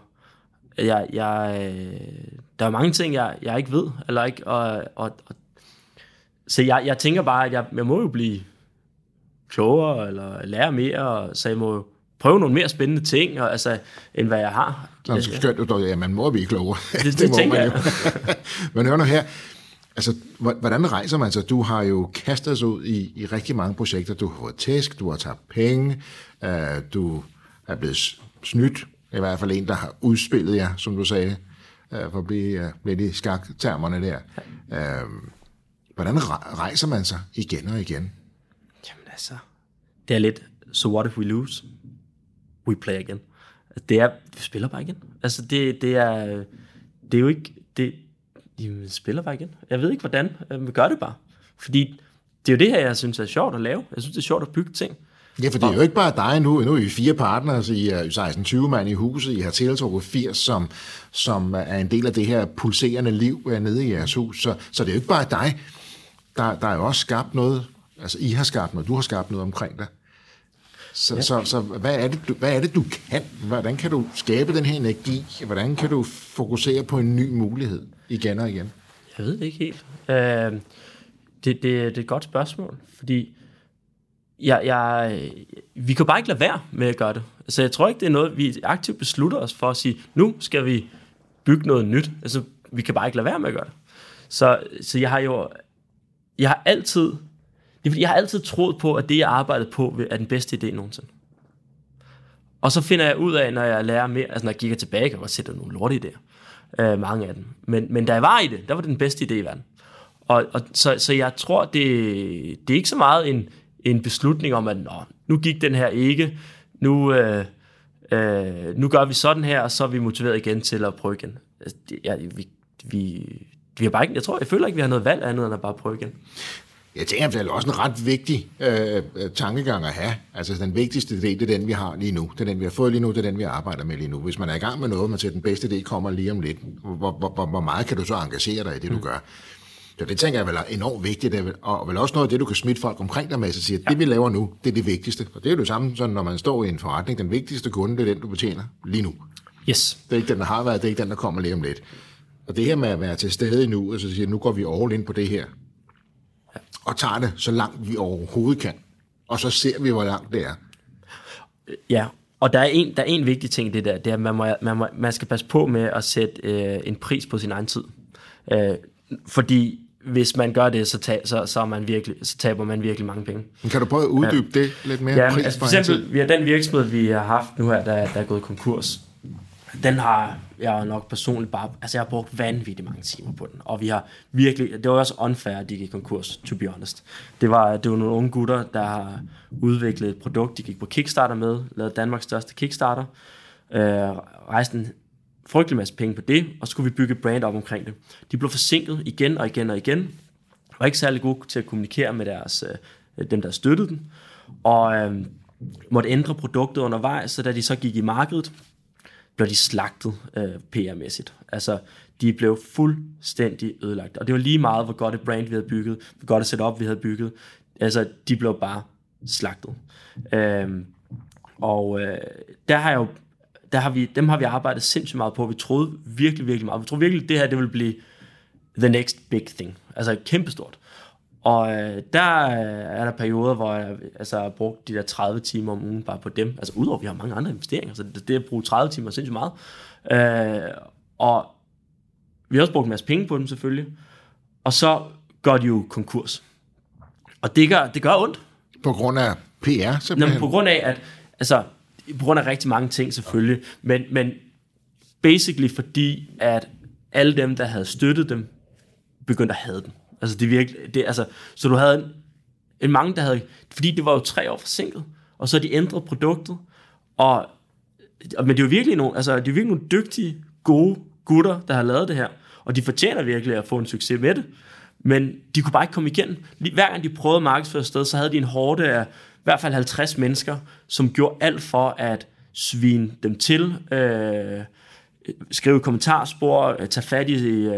der er mange ting, jeg ikke ved, eller ikke, så jeg tænker bare, at jeg må jo blive klogere, eller lære mere, så jeg må jo prøve nogle mere spændende ting, end hvad jeg har. Man må blive klogere. Det tænker jeg. Men hør nu her, altså, hvordan rejser man sig? Du har jo kastet sig ud i rigtig mange projekter. Du har fået tæsk, du har tabt penge, du er blevet snydt, i hvert fald en, der har udspillet jer, som du sagde, for at blive lidt i skaktermerne der. Hvordan rejser man sig igen og igen? Jamen altså, det er lidt, so what if we lose? We play again. Det er, vi spiller bare igen. Altså, det er jo ikke, vi spiller bare igen. Jeg ved ikke, hvordan, vi gør det bare. Fordi det er jo det her, jeg synes er sjovt at lave. Jeg synes, det er sjovt at bygge ting. Ja, for det er jo ikke bare dig nu. Nu er I 4 partnere, I er 16-20 mand i huset. I har tiltrukket 80, som er en del af det her pulserende liv nede i jeres hus. Så det er jo ikke bare dig. Der er jo også skabt noget. Altså, I har skabt noget. Du har skabt noget omkring dig. Så hvad er det, du kan? Hvordan kan du skabe den her energi? Hvordan kan du fokusere på en ny mulighed igen og igen? Jeg ved det ikke helt. Det er et godt spørgsmål, fordi vi kan bare ikke lade være med at gøre det. Altså, jeg tror ikke, det er noget, vi aktivt beslutter os for at sige, nu skal vi bygge noget nyt. Altså, vi kan bare ikke lade være med at gøre det. Så jeg har altid troet på, at det, jeg arbejdede på, er den bedste idé nogensinde. Og så finder jeg ud af, når jeg lærer mere, altså når jeg kigger tilbage, kan jeg sætte nogle lorteidéer. Mange af dem. Men da jeg var i det, der var det den bedste idé i verden. Så jeg tror, det er ikke så meget en beslutning om, at nu gik den her ikke, nu gør vi sådan her, og så er vi motiveret igen til at prøve igen. Vi har bare ikke, jeg føler ikke, vi har noget valg andet, end at bare prøve igen. Jeg tænker, det er også en ret vigtig tankegang at have. Altså den vigtigste idé, det er den, vi har lige nu. Det er den, vi har fået lige nu, det er den, vi arbejder med lige nu. Hvis man er i gang med noget, man siger, den bedste idé kommer lige om lidt. Hvor meget kan du så engagere dig i det, du gør? Så det tænker jeg vel er enormt vigtigt, og vel også noget af det, du kan smitte folk omkring dig med, så siger, at det vi laver nu, det er det vigtigste. Og det er jo det samme, sådan, når man står i en forretning, den vigtigste kunde, det er den, du betjener lige nu. Yes. Det er ikke den, der har været, det er ikke den, der kommer lige om lidt. Og det her med at være til stede nu, og så siger, nu går vi all in på det her, og tager det så langt vi overhovedet kan, og så ser vi, hvor langt det er. Ja, og der er en vigtig ting i det der, det er, at man skal passe på med at sætte en pris på sin egen tid. Fordi hvis man gør det, så taber man virkelig mange penge. Men kan du prøve at uddybe det lidt mere? Ja, altså for eksempel, vi har den virksomhed, vi har haft nu her, der er gået konkurs. Den har jeg nok personligt jeg har brugt vanvittigt mange timer på den, og vi har virkelig, det var også unfair, at de gik konkurs, to be honest. Det var nogle unge gutter, der har udviklet et produkt, de gik på Kickstarter med, lavede Danmarks største Kickstarter, rejste en frygtelig masse penge på det, og så skulle vi bygge et brand op omkring det. De blev forsinket igen og igen og igen, var ikke særlig gode til at kommunikere med dem, der støttede den, og måtte ændre produktet undervejs, så da de så gik i markedet, blev de slagtet PR-mæssigt. Altså, de blev fuldstændig ødelagt. Og det var lige meget, hvor godt et brand vi havde bygget, hvor godt et setup vi havde bygget. Altså, de blev bare slagtet. Dem har vi arbejdet sindssygt meget på. Vi troede virkelig, virkelig meget. Vi troede virkelig, det her det ville blive the next big thing. Altså kæmpestort. Og der er der perioder, hvor jeg har brugt de der 30 timer om ugen bare på dem. Altså udover, vi har mange andre investeringer, så det at bruge 30 timer er sindssygt meget. Og vi har også brugt en masse penge på dem selvfølgelig. Og så går de jo konkurs. Og det gør ondt. På grund af PR simpelthen? På grund af, på grund af rigtig mange ting selvfølgelig, men basically fordi, at alle dem, der havde støttet dem, begyndte at hade dem. Altså det virkelig, så du havde en mange, der havde, fordi det var jo 3 år forsinket, og så de ændret produktet, men det er jo virkelig nogle dygtige, gode gutter, der har lavet det her, og de fortjener virkelig at få en succes med det, men de kunne bare ikke komme igennem. Hver gang de prøvede at markedsføre sted, så havde de en horde af i hvert fald 50 mennesker, som gjorde alt for at svine dem til, skrive kommentarspor, tage fat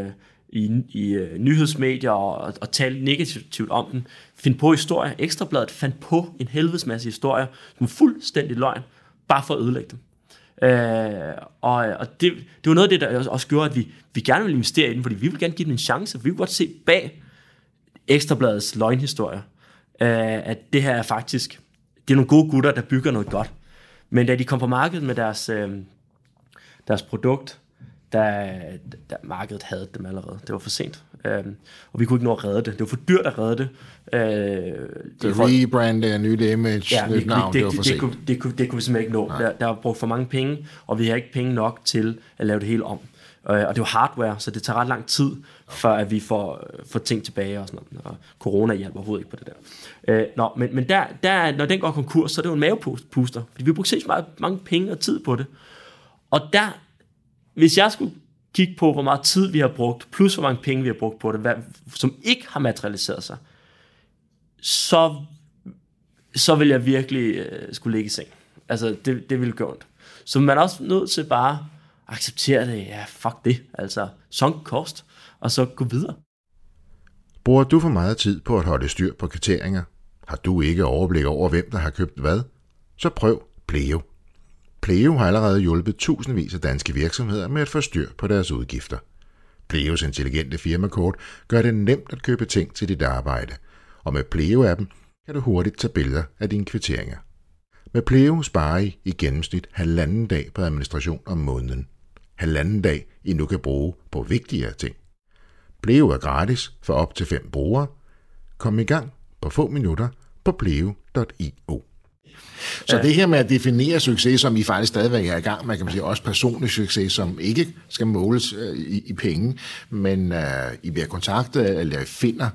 i nyhedsmedier og tale negativt om den, finde på historier. Ekstrabladet fandt på en helvedes masse historier, som var fuldstændig løgn, bare for at ødelægge dem. Og det var noget af det, der også gjorde, at vi gerne ville investere i den, fordi vi ville gerne give den en chance, for vi kunne godt se bag Ekstrabladets løgnhistorier, at det her er faktisk, det er nogle gode gutter, der bygger noget godt. Men da de kom på markedet med deres produkt, der markedet havde dem allerede. Det var for sent. Og vi kunne ikke nå at redde det. Det var for dyrt at redde det. Rebrande, nyt image, nyt navn, det var for sent. Det kunne vi simpelthen ikke nå. Der var brugt for mange penge, og vi har ikke penge nok til at lave det hele om. Og det var hardware, så det tager ret lang tid, før at vi får ting tilbage og sådan noget. Og corona hjælper overhovedet ikke på det der. Men der, når den går konkurs, så er det jo en mavepuster. Fordi vi har brugt sindssygt mange penge og tid på det. Og der, hvis jeg skulle kigge på, hvor meget tid vi har brugt, plus hvor mange penge vi har brugt på det, som ikke har materialiseret sig, så vil jeg virkelig skulle ligge i seng. Altså, det ville gøre ondt. Så man er også nødt til bare acceptere det. Ja, fuck det. Altså, sunk cost. Og så gå videre. Bruger du for meget tid på at holde styr på kvitteringer? Har du ikke overblik over, hvem der har købt hvad? Så prøv Pleo. Pleo har allerede hjulpet tusindvis af danske virksomheder med at få styr på deres udgifter. Pleos intelligente firmakort gør det nemt at købe ting til dit arbejde, og med Pleo-appen kan du hurtigt tage billeder af dine kvitteringer. Med Pleo sparer I gennemsnit 1,5 dag på administration om måneden. 1,5 dag I nu kan bruge på vigtigere ting. Pleo er gratis for op til 5 brugere. Kom i gang på få minutter på pleo.io. Så det her med at definere succes, som I faktisk stadigvæk er i gang med, kan man sige, også personlig succes, som ikke skal måles i penge, men I bliver kontaktet eller I finder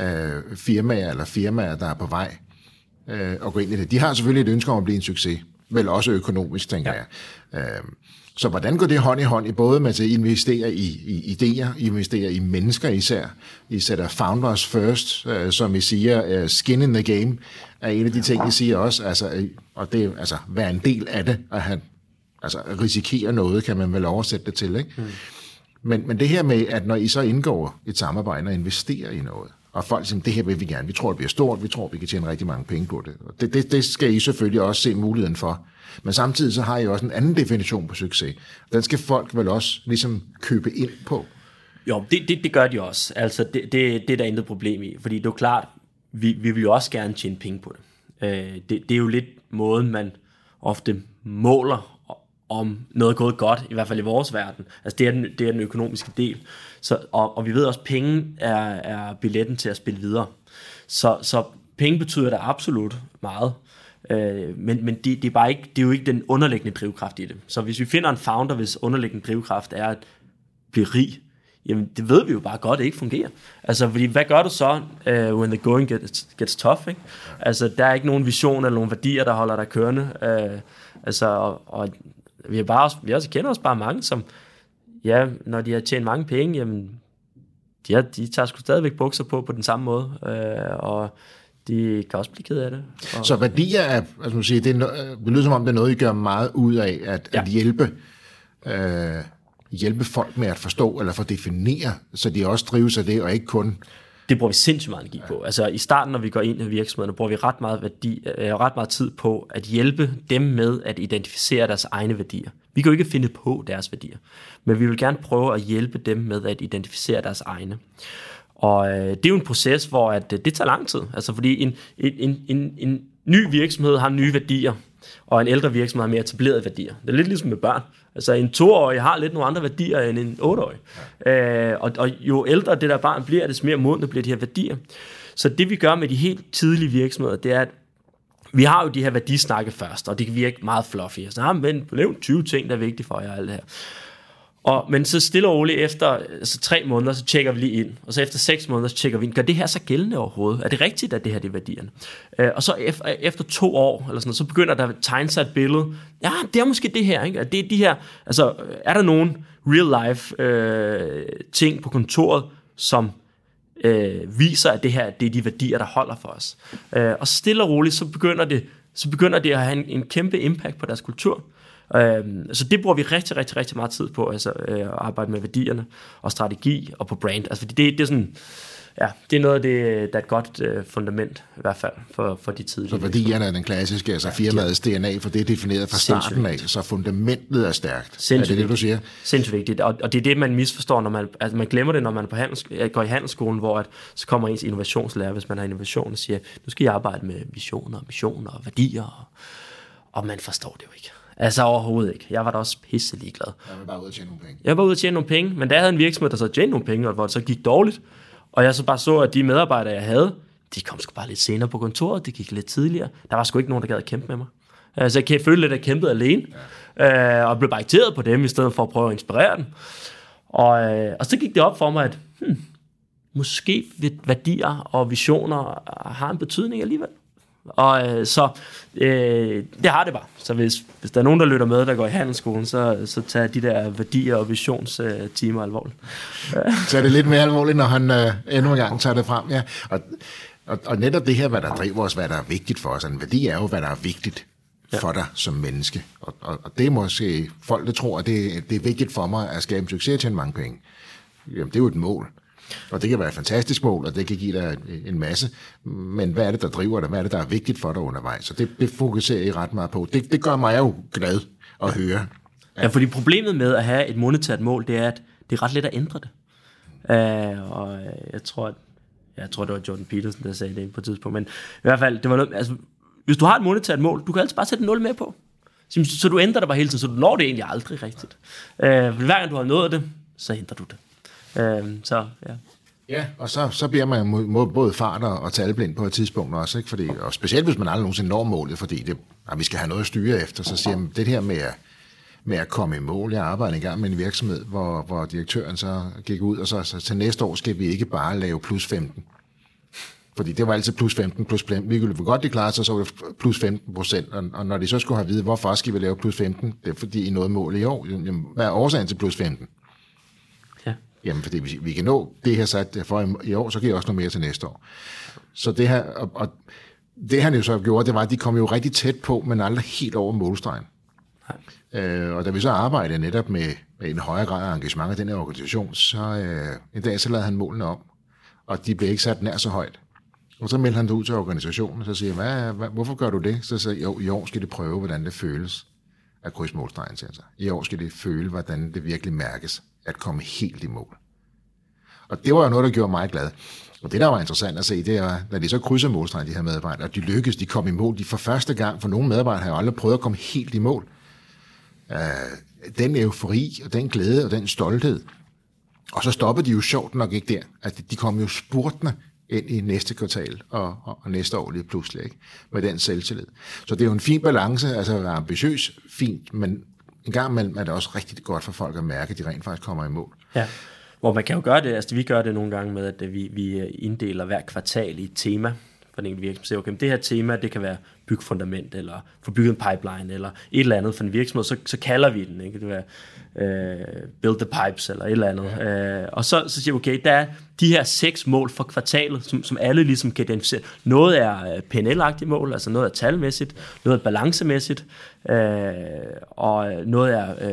firmaer, der er på vej og gå ind i det. De har selvfølgelig et ønske om at blive en succes, vel også økonomisk, tænker jeg. Så hvordan går det hånd i hånd i både med at investere i idéer, investere i mennesker især, I sætter founders first, som I siger, skin in the game, er en af de ting, I siger også, altså, og det er altså være en del af det, at have, altså risikere noget, kan man vel oversætte det til, ikke? Men det her med, at når I så indgår et samarbejde og investerer i noget, og folk siger, det her vil vi gerne, vi tror, det bliver stort, vi tror, vi kan tjene rigtig mange penge på det. Og det skal I selvfølgelig også se muligheden for. Men samtidig så har I også en anden definition på succes. Den skal folk vel også ligesom købe ind på. Jo, det gør de også. Altså, det er der intet problem i. Fordi det er jo klart, vi vil jo også gerne tjene penge på det. Det er jo lidt måden, man ofte måler, om noget er gået godt, i hvert fald i vores verden. Altså, det er den økonomiske del. Så, og vi ved også, at penge er billetten til at spille videre. Så penge betyder der absolut meget. Men det er bare ikke, det er jo ikke den underliggende drivkraft i det. Så hvis vi finder en founder, hvis underliggende drivkraft er at blive rig, jamen det ved vi jo bare godt, det ikke fungerer. Altså, fordi hvad gør du så, when the going gets tough, ikke? Altså, der er ikke nogen vision eller nogen værdier, der holder dig kørende. Og vi også kender os bare mange, som, ja, når de har tjent mange penge, jamen, de tager sgu stadigvæk bukser på den samme måde. Og De kan også blive ked af det. Så værdier er, altså man siger, det lyder som om, det er noget, I gør meget ud af, at hjælpe folk med at forstå eller få definere, så de også drives af det, og ikke kun... Det bruger vi sindssygt meget energi på. Altså i starten, når vi går ind i virksomhederne, bruger vi ret meget tid på at hjælpe dem med at identificere deres egne værdier. Vi kan jo ikke finde på deres værdier, men vi vil gerne prøve at hjælpe dem med at identificere deres egne. Og det er jo en proces, hvor det tager lang tid. Altså fordi en ny virksomhed har nye værdier, og en ældre virksomhed har mere etablerede værdier. Det er lidt ligesom med børn. Altså en 2-årig har lidt nogle andre værdier end en 8-årig. Og jo ældre det der barn bliver, des mere modne bliver de her værdier. Så det vi gør med de helt tidlige virksomheder, det er, at vi har jo de her værdisnakke først, og det kan virke meget fluffy. Så men nævn 20 ting, der er vigtige for jer, alt det her. Men så stille og roligt efter 3 måneder, så tjekker vi lige ind. Og så efter 6 måneder, så tjekker vi ind. Gør det her så gældende overhovedet? Er det rigtigt, at det her det er værdierne? Og så efter 2 år, eller sådan noget, så begynder der at tegne sig et billede. Ja, det er måske det her, ikke? Det er de her, altså, er der nogen real life ting på kontoret, som viser, at det her det er de værdier, der holder for os? Og stille og roligt, så begynder det at have en kæmpe impact på deres kultur. Så det bruger vi rigtig meget tid på, altså at arbejde med værdierne og strategi og på brand. Altså fordi det er sådan, ja, det er noget af det, der er et godt fundament i hvert fald for de tidlige. Så værdierne er den klassiske, altså firmaets DNA, for det er defineret fra starten af, så fundamentet er stærkt. Er det, du siger? Sindssygt vigtigt, og det er det, man misforstår, når man glemmer det, når man går i handelsskolen, hvor så kommer ens innovationslærer, hvis man har innovation, og siger, nu skal I arbejde med visioner, missioner og værdier, og man forstår det jo ikke. Altså overhovedet ikke. Jeg var da også pisselig glad. Jeg var bare ude at tjene nogle penge. Jeg var ude at tjene nogle penge, men da jeg havde en virksomhed, der så tjente nogle penge, og hvor det så gik dårligt, og jeg så bare så, at de medarbejdere, jeg havde, de kom sgu bare lidt senere på kontoret, de gik lidt tidligere. Der var sgu ikke nogen, der gad at kæmpe med mig. Altså jeg følte lidt, at jeg kæmpede alene, og blev bare irriteret på dem, i stedet for at prøve at inspirere dem. Og så gik det op for mig, at måske værdier og visioner har en betydning alligevel. Og det har det bare. Så hvis der er nogen, der lytter med, der går i handelsskolen, så tager de der værdier og visionstimer alvorligt. Så er det lidt mere alvorligt, når han endnu en gang tager det frem. Ja. Og netop det her, hvad der driver os, hvad der er vigtigt for os. En værdi er jo, hvad der er vigtigt for dig som menneske. Og det er måske folk, der tror, at det er vigtigt for mig at skabe succes og tjene mange penge. Jamen, det er jo et mål. Og det kan være et fantastisk mål, og det kan give dig en masse. Men hvad er det, der driver dig? Hvad er det, der er vigtigt for dig undervejs? Så det fokuserer I ret meget på. Det gør mig jo glad at høre. Ja, fordi problemet med at have et monetært mål, det er, at det er ret let at ændre det. Og jeg tror, det var Jordan Peterson, der sagde det på et tidspunkt. Men i hvert fald, det var noget, altså, hvis du har et monetært mål, du kan altid bare sætte 0 med på. Så du ændrer det bare hele tiden, så du når det egentlig aldrig rigtigt. Hver gang du har nået det, så ændrer du det. Ja, og så bliver man både fart og talblind på et tidspunkt også, ikke? Fordi, og specielt hvis man aldrig nogensinde når målet, fordi vi skal have noget at styre efter, så siger man, det her med at komme i mål. Jeg arbejder engang med en virksomhed, hvor direktøren så gik ud, og så til næste år skal vi ikke bare lave plus 15. Fordi det var altid plus 15, plus 15. Vi kunne godt det klare sig, så var det plus 15%. Og når de så skulle have at vide, hvorfor skal vi lave plus 15, det er fordi I nåede mål i år. Jamen, hvad er årsagen til plus 15? Jamen, fordi vi kan nå det her sat for i år, så kan I også nå mere til næste år. Så det her, og det han jo så gjorde, det var, at de kom jo rigtig tæt på, men aldrig helt over målstregen. Og da vi så arbejdede netop med en højere grad af engagement af den her organisation, så en dag så lavede han målene om, og de blev ikke sat nær så højt. Og så meldte han det ud til organisationen, og så siger jeg, hvorfor gør du det? Så sagde jeg, i år skal det prøve, hvordan det føles at krydse målstregen til sig. I år skal det føle, hvordan det virkelig mærkes at komme helt i mål. Og det var jo noget, der gjorde mig glad. Og det, der var interessant at se, det er, når de så krydser målstregen, de her medarbejdere, og de lykkes, de kom i mål. De for første gang, for nogle medarbejdere har jo aldrig prøvet at komme helt i mål. Den eufori, og den glæde, og den stolthed. Og så stoppede de jo sjovt nok ikke der. Altså, de kom jo spurtende ind i næste kvartal, og næste år lige pludselig, ikke? Med den selvtillid. Så det er jo en fin balance, altså ambitiøs, fint, men en gang imellem er det også rigtig godt for folk at mærke, at de rent faktisk kommer i mål. Ja, hvor man kan jo gøre det, altså vi gør det nogle gange med, at vi inddeler hver kvartal i et tema for den enkelte virksomhed. Okay, det her tema, det kan være bygge fundament, eller få bygget en pipeline, eller et eller andet for en virksomhed, så kalder vi den, ikke? Det er build the pipes, eller et eller andet. Og så siger vi, okay, der er de her 6 mål for kvartalet, som alle ligesom kan identificere. Noget er PNL-agtige mål, altså noget er talmæssigt, noget er balancemæssigt, og noget er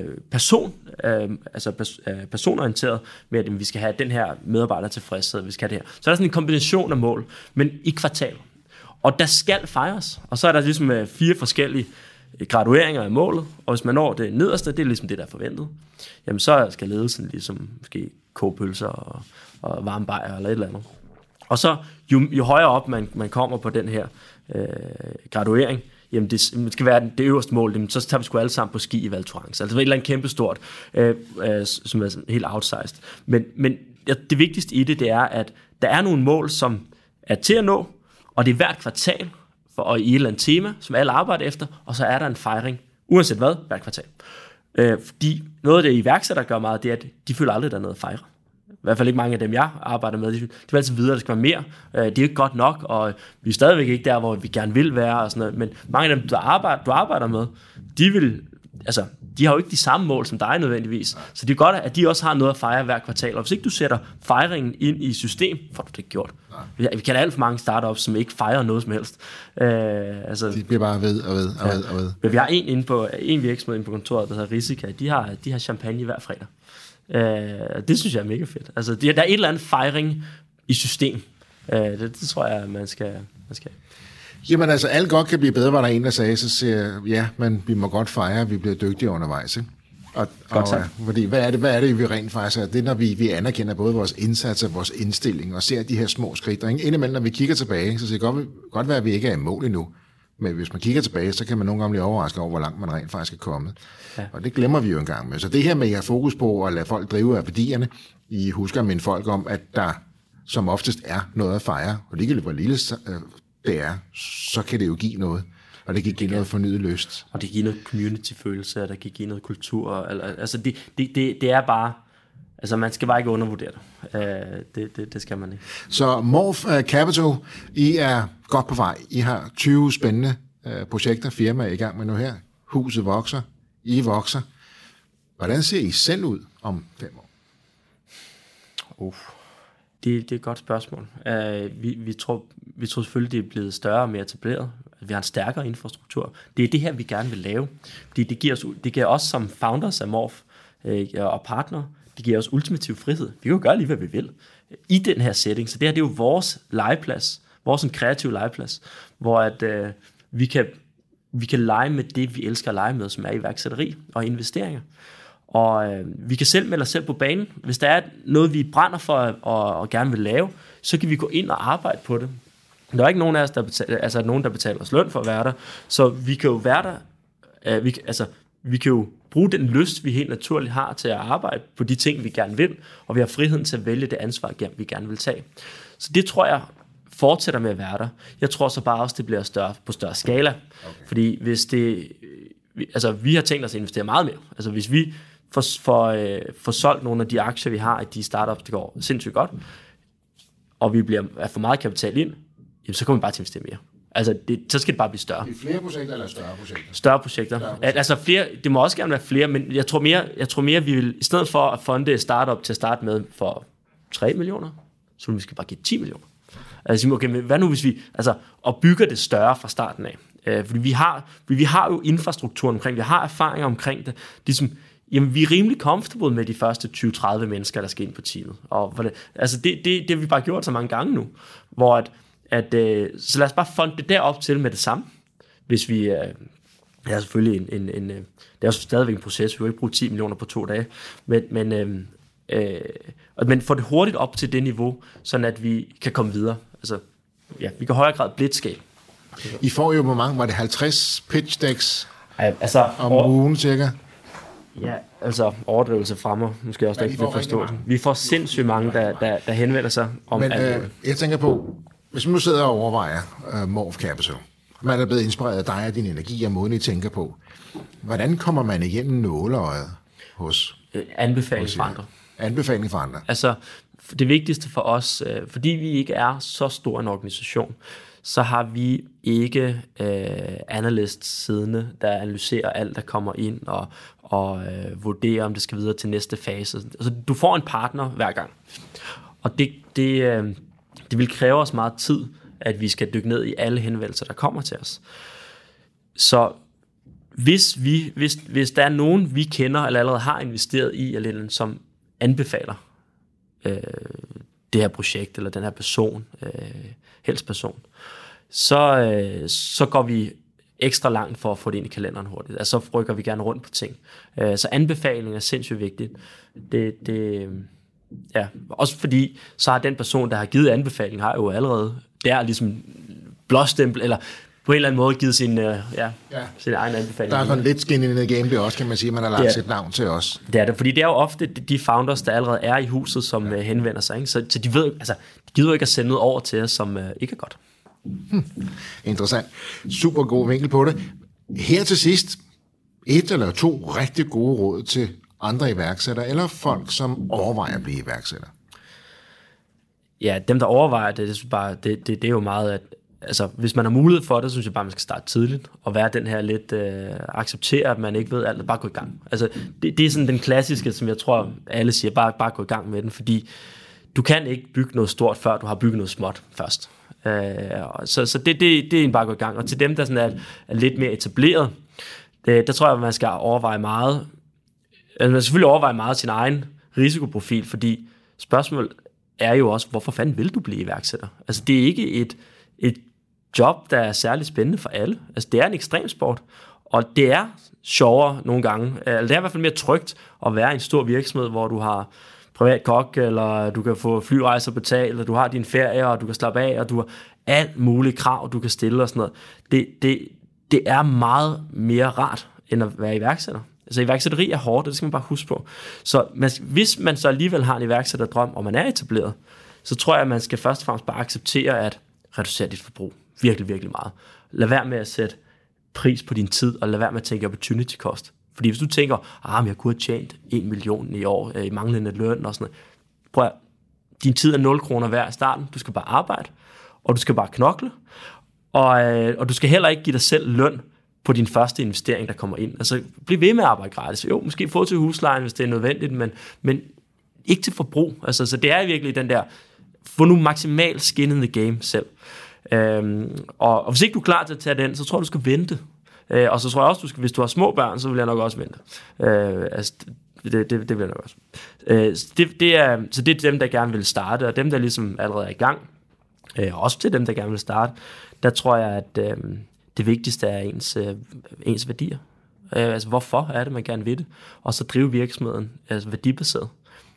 personorienteret med, at vi skal have den her medarbejder tilfredshed, vi skal have det her. Så er der sådan en kombination af mål, men i kvartal. Og der skal fejres. Og så er der ligesom 4 forskellige gradueringer af målet, og hvis man når det nederste, det er ligesom det, der er forventet, jamen så skal ledelsen ligesom måske koge pølser og varme bajer eller et eller andet. Og så jo højere op man kommer på den her graduering, jamen det skal være det øverste mål, jamen så tager vi sgu alle sammen på ski i Val Thorens. Altså et eller andet kæmpestort, som er helt outsized. Men det vigtigste i det er, at der er nogle mål, som er til at nå, og det er hvert kvartal, og i et eller andet tema, som alle arbejder efter, og så er der en fejring, uanset hvad, hvert kvartal. Fordi noget af det iværksættere gør meget, det er, at de føler aldrig, der er noget at fejre. I hvert fald ikke mange af dem, jeg arbejder med. De vil altid videre, der skal være mere. Det er ikke godt nok, og vi er stadigvæk ikke der, hvor vi gerne vil være. Og sådan noget. Men mange af dem, du arbejder med, de har jo ikke de samme mål som dig nødvendigvis. Så det er godt, at de også har noget at fejre hver kvartal. Og hvis ikke du sætter fejringen ind i system, får du det ikke gjort. Vi kender alt for mange startups, som ikke fejrer noget som helst. De bliver bare ved og ved. Men vi har en virksomhed inde på kontoret, der hedder Risika. De har champagne hver fredag. Det synes jeg er mega fedt. Altså, der er et eller andet fejring i system. Det tror jeg, man skal. Jamen altså, alt godt kan blive bedre, var der en, der sagde, så siger ja, men vi må godt fejre, at vi bliver dygtige undervejs, ikke? Fordi hvad er det, vi rent faktisk er? Det er, når vi anerkender både vores indsats og vores indstilling, og ser de her små skridt. Og indimellem, når vi kigger tilbage, så siger det godt være, at vi ikke er i mål endnu. Men hvis man kigger tilbage, så kan man nogle gange blive overrasket over, hvor langt man rent faktisk er kommet. Ja. Og det glemmer vi jo en gang med. Så det her med, at I har fokus på at lade folk drive af værdierne, I husker at minde folk om, at der som oftest er noget at fejre. Og ligegyldigt hvor lille det er, så kan det jo give noget. Og det kan give noget fornyet lyst. Og det giver noget community-følelse, og der kan give noget kultur. Altså det er bare... Altså man skal bare ikke undervurdere det. Det skal man ikke. Så Morph Capital, I er godt på vej. I har 20 spændende projekter, firmaer i gang med nu her. Huset vokser. I vokser. Hvordan ser I selv ud om 5 år? Det er et godt spørgsmål. Vi tror selvfølgelig, det er blevet større og mere etableret. Vi har en stærkere infrastruktur. Det er det her, vi gerne vil lave. Fordi det giver os som founders af Morph og partnere, det giver os ultimativ frihed. Vi kan jo gøre lige, hvad vi vil i den her setting. Så det her, det er jo vores legeplads, vores en kreativ legeplads, hvor at, vi kan lege med det, vi elsker at lege med, som er iværksætteri og investeringer. Og vi kan selv melde os selv på banen. Hvis der er noget, vi brænder for og gerne vil lave, så kan vi gå ind og arbejde på det. Der er ikke nogen af os, der betaler os løn for at være der, så vi kan jo være der. Vi kan jo bruge den lyst, vi helt naturligt har til at arbejde på de ting, vi gerne vil, og vi har friheden til at vælge det ansvar, vi gerne vil tage. Så det tror jeg fortsætter med at være der. Jeg tror så bare også, det bliver større på større skala. Okay. Fordi hvis vi har tænkt os at investere meget mere. Altså hvis vi får solgt nogle af de aktier, vi har i de startups, det går sindssygt godt, og vi bliver for meget kapital ind, jamen, så kommer vi bare til at investere mere. Altså, så skal det bare blive større. I flere projekter eller større projekter? Større projekter. Altså flere, det må også gerne være flere, men jeg tror mere, vi vil, i stedet for at funde et startup til at starte med for 3 millioner, så vil vi skal bare give 10 millioner. Altså, okay, hvad nu hvis vi, og bygger det større fra starten af? Fordi vi har jo infrastrukturen omkring, vi har erfaringer omkring det. Jamen, vi er rimelig comfortable med de første 20-30 mennesker, der skal ind på teamet. Og det har vi bare gjort så mange gange nu, hvor så lad os bare funde det derop til med det samme. Hvis vi det er selvfølgelig det er jo stadigvæk en proces. Vi vil ikke bruge 10 millioner på 2 dage, men få det hurtigt op til det niveau, sådan at vi kan komme videre. Altså, ja, vi kan højere grad blitzscale. I får jo, hvor mange, var det 50 pitch decks om ugen cirka? Ja, altså overdrivelse fremmer, måske også ikke forstå. Vi får sindssygt mange, der henvender sig om alt. Jeg tænker på, hvis man nu sidder og overvejer Morph Capital, man er blevet inspireret af dig og din energi og måden, I tænker på. Hvordan kommer man igennem nåleøjet hos? Anbefaling for andre. Anbefaling for andre. Altså, det vigtigste for os, fordi vi ikke er så stor en organisation, så har vi ikke analyst siddende, der analyserer alt, der kommer ind og vurderer, om det skal videre til næste fase. Altså, du får en partner hver gang. Og det vil kræve os meget tid, at vi skal dykke ned i alle henvendelser, der kommer til os. Så hvis der er nogen, vi kender eller allerede har investeret i, eller som anbefaler det her projekt, eller den her person, helst person, så går vi ekstra langt for at få det ind i kalenderen hurtigt. Altså, så rykker vi gerne rundt på ting. Så anbefaling er sindssygt vigtigt. Ja, også fordi, så har den person, der har givet anbefaling, har jo allerede der ligesom blåstempel, eller på en eller anden måde givet sin egen anbefaling. Der er sådan lidt skin in the game, det også, kan man sige, man har lagt sit navn til os. Det er det, fordi det er jo ofte de founders, der allerede er i huset, som henvender sig, ikke? Så de ved, altså, de gider jo ikke at sende noget over til os, som ikke er godt. Interessant. Super god vinkel på det. Her til sidst, 1 eller 2 rigtig gode råd til andre iværksættere, eller folk, som overvejer at blive iværksætter. Ja, dem, der overvejer det er jo meget, at altså, hvis man har mulighed for det, så synes jeg bare, man skal starte tidligt, og være den her lidt, acceptere, at man ikke ved alt, bare gå i gang. Altså, det er sådan den klassiske, som jeg tror, alle siger, bare gå i gang med den, fordi du kan ikke bygge noget stort, før du har bygget noget småt først. Så det er en bare gå i gang. Og til dem, der sådan er lidt mere etableret, der tror jeg, at man skal overveje meget. Altså, man skal selvfølgelig overveje meget sin egen risikoprofil, fordi spørgsmålet er jo også, hvorfor fanden vil du blive iværksætter? Altså, det er ikke et job, der er særlig spændende for alle. Altså, det er en ekstremsport, og det er sjovere nogle gange. Altså, det er i hvert fald mere trygt at være i en stor virksomhed, hvor du har privat kok, eller du kan få flyrejser betalt, eller du har din ferie, og du kan slappe af, og du har alt muligt krav, du kan stille og sådan noget. Det er meget mere rart, end at være iværksætter. Altså, iværksætteri er hårdt, og det skal man bare huske på. Så hvis man så alligevel har en iværksætterdrøm, og man er etableret, så tror jeg, at man skal først og fremmest bare acceptere at reducere dit forbrug virkelig, virkelig meget. Lad være med at sætte pris på din tid, og lad være med at tænke opportunity cost. Fordi hvis du tænker, men jeg kunne have tjent 1 million i år i manglende løn og sådan noget. Prøv at, din tid er 0 kroner værd i starten. Du skal bare arbejde, og du skal bare knokle, og du skal heller ikke give dig selv løn på din første investering, der kommer ind. Altså, bliv ved med at arbejde gratis. Jo, måske få til huslejen, hvis det er nødvendigt, men ikke til forbrug. Altså, så det er virkelig den der, få nu maksimalt skin in the game selv. Og hvis ikke du er klar til at tage den, så tror jeg, du skal vente. Og så tror jeg også, hvis du har små børn, så vil jeg nok også vente. Det vil jeg nok også. Så det er dem, der gerne vil starte, og dem, der ligesom allerede er i gang. Også til dem, der gerne vil starte. Der tror jeg, at det vigtigste er ens værdier. Altså, hvorfor er det, man gerne vil det? Og så drive virksomheden altså værdibaseret.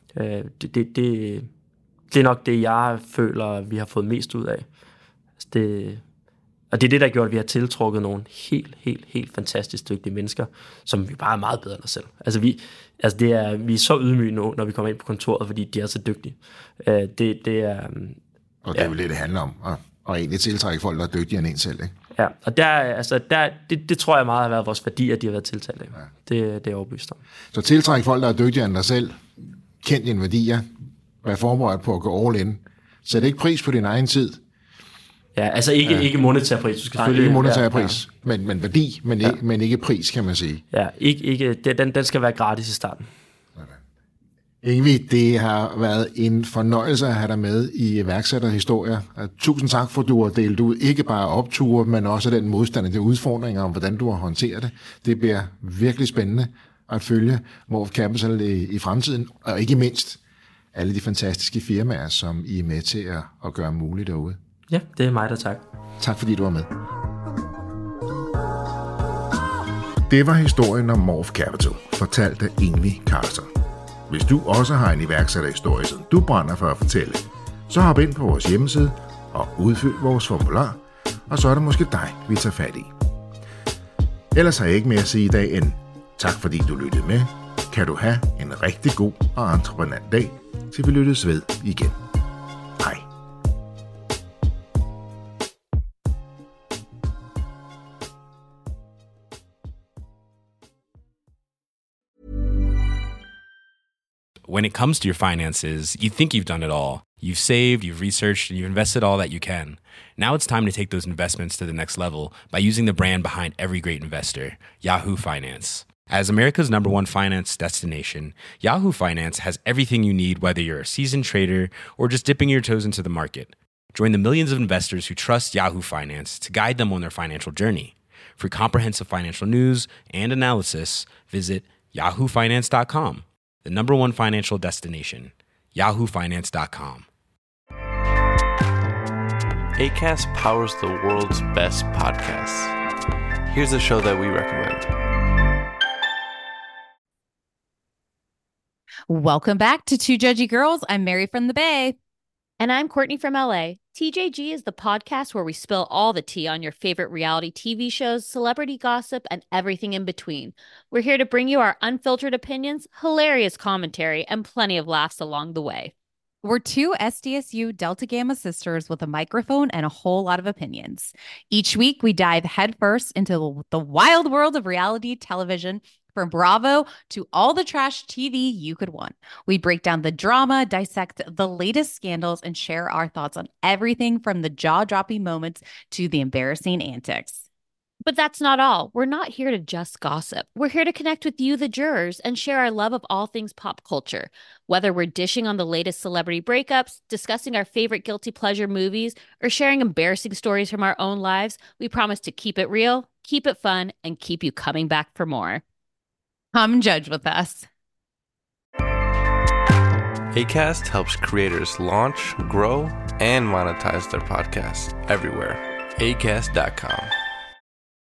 Det er nok det, jeg føler, vi har fået mest ud af. Og det er det, der har gjort, at vi har tiltrukket nogle helt fantastisk dygtige mennesker, som vi bare er meget bedre end os selv. Altså, vi er så ydmyge nu, når vi kommer ind på kontoret, fordi de er så dygtige. Det er... Og det er jo det handler om, og egentlig tiltrække folk, der er dygtigere end en selv, ikke? Ja, og det tror jeg meget har været vores værdi, at de har været tiltalt af. Ja. Det er overbevist om. Så tiltrække folk, der er dygtigere end dig selv, kend dine værdier, vær forberedt på at gå all in. Sæt ikke pris på din egen tid. Ja, altså ikke monetær pris. Du skal selvfølgelig ikke monetær pris, men værdi, men ikke pris, kan man sige. Ja, den skal være gratis i starten. Ingvi, det har været en fornøjelse at have dig med i iværksætterhistorier. Tusind tak for, at du har delt ud ikke bare opture, men også den modstand til udfordringer om, hvordan du har håndteret det. Det bliver virkelig spændende at følge Morph Capital i fremtiden, og ikke mindst alle de fantastiske firmaer, som I er med til at gøre muligt derude. Ja, det er mig, der tak. Tak fordi du var med. Det var historien om Morph Capital, fortalt af Ingvi Carlsson. Hvis du også har en iværksætterhistorie, som du brænder for at fortælle, så hop ind på vores hjemmeside og udfyld vores formular, og så er det måske dig, vi tager fat i. Ellers har jeg ikke mere at sige i dag end tak fordi du lyttede med. Kan du have en rigtig god og entreprenant dag, til vi lyttes ved igen. Hej. When it comes to your finances, you think you've done it all. You've saved, you've researched, and you've invested all that you can. Now it's time to take those investments to the next level by using the brand behind every great investor, Yahoo Finance. As America's #1 finance destination, Yahoo Finance has everything you need, whether you're a seasoned trader or just dipping your toes into the market. Join the millions of investors who trust Yahoo Finance to guide them on their financial journey. For comprehensive financial news and analysis, visit yahoofinance.com, the #1 financial destination, yahoofinance.com. Acast powers the world's best podcasts. Here's a show that we recommend. Welcome back to Two Judgy Girls. I'm Mary from the Bay. And I'm Courtney from LA. TJG is the podcast where we spill all the tea on your favorite reality TV shows, celebrity gossip, and everything in between. We're here to bring you our unfiltered opinions, hilarious commentary, and plenty of laughs along the way. We're two SDSU Delta Gamma sisters with a microphone and a whole lot of opinions. Each week, we dive headfirst into the wild world of reality television, from Bravo to all the trash TV you could want. We break down the drama, dissect the latest scandals, and share our thoughts on everything from the jaw-dropping moments to the embarrassing antics. But that's not all. We're not here to just gossip. We're here to connect with you, the jurors, and share our love of all things pop culture. Whether we're dishing on the latest celebrity breakups, discussing our favorite guilty pleasure movies, or sharing embarrassing stories from our own lives, we promise to keep it real, keep it fun, and keep you coming back for more. Come judge with us. Acast helps creators launch, grow, and monetize their podcasts everywhere. Acast.com.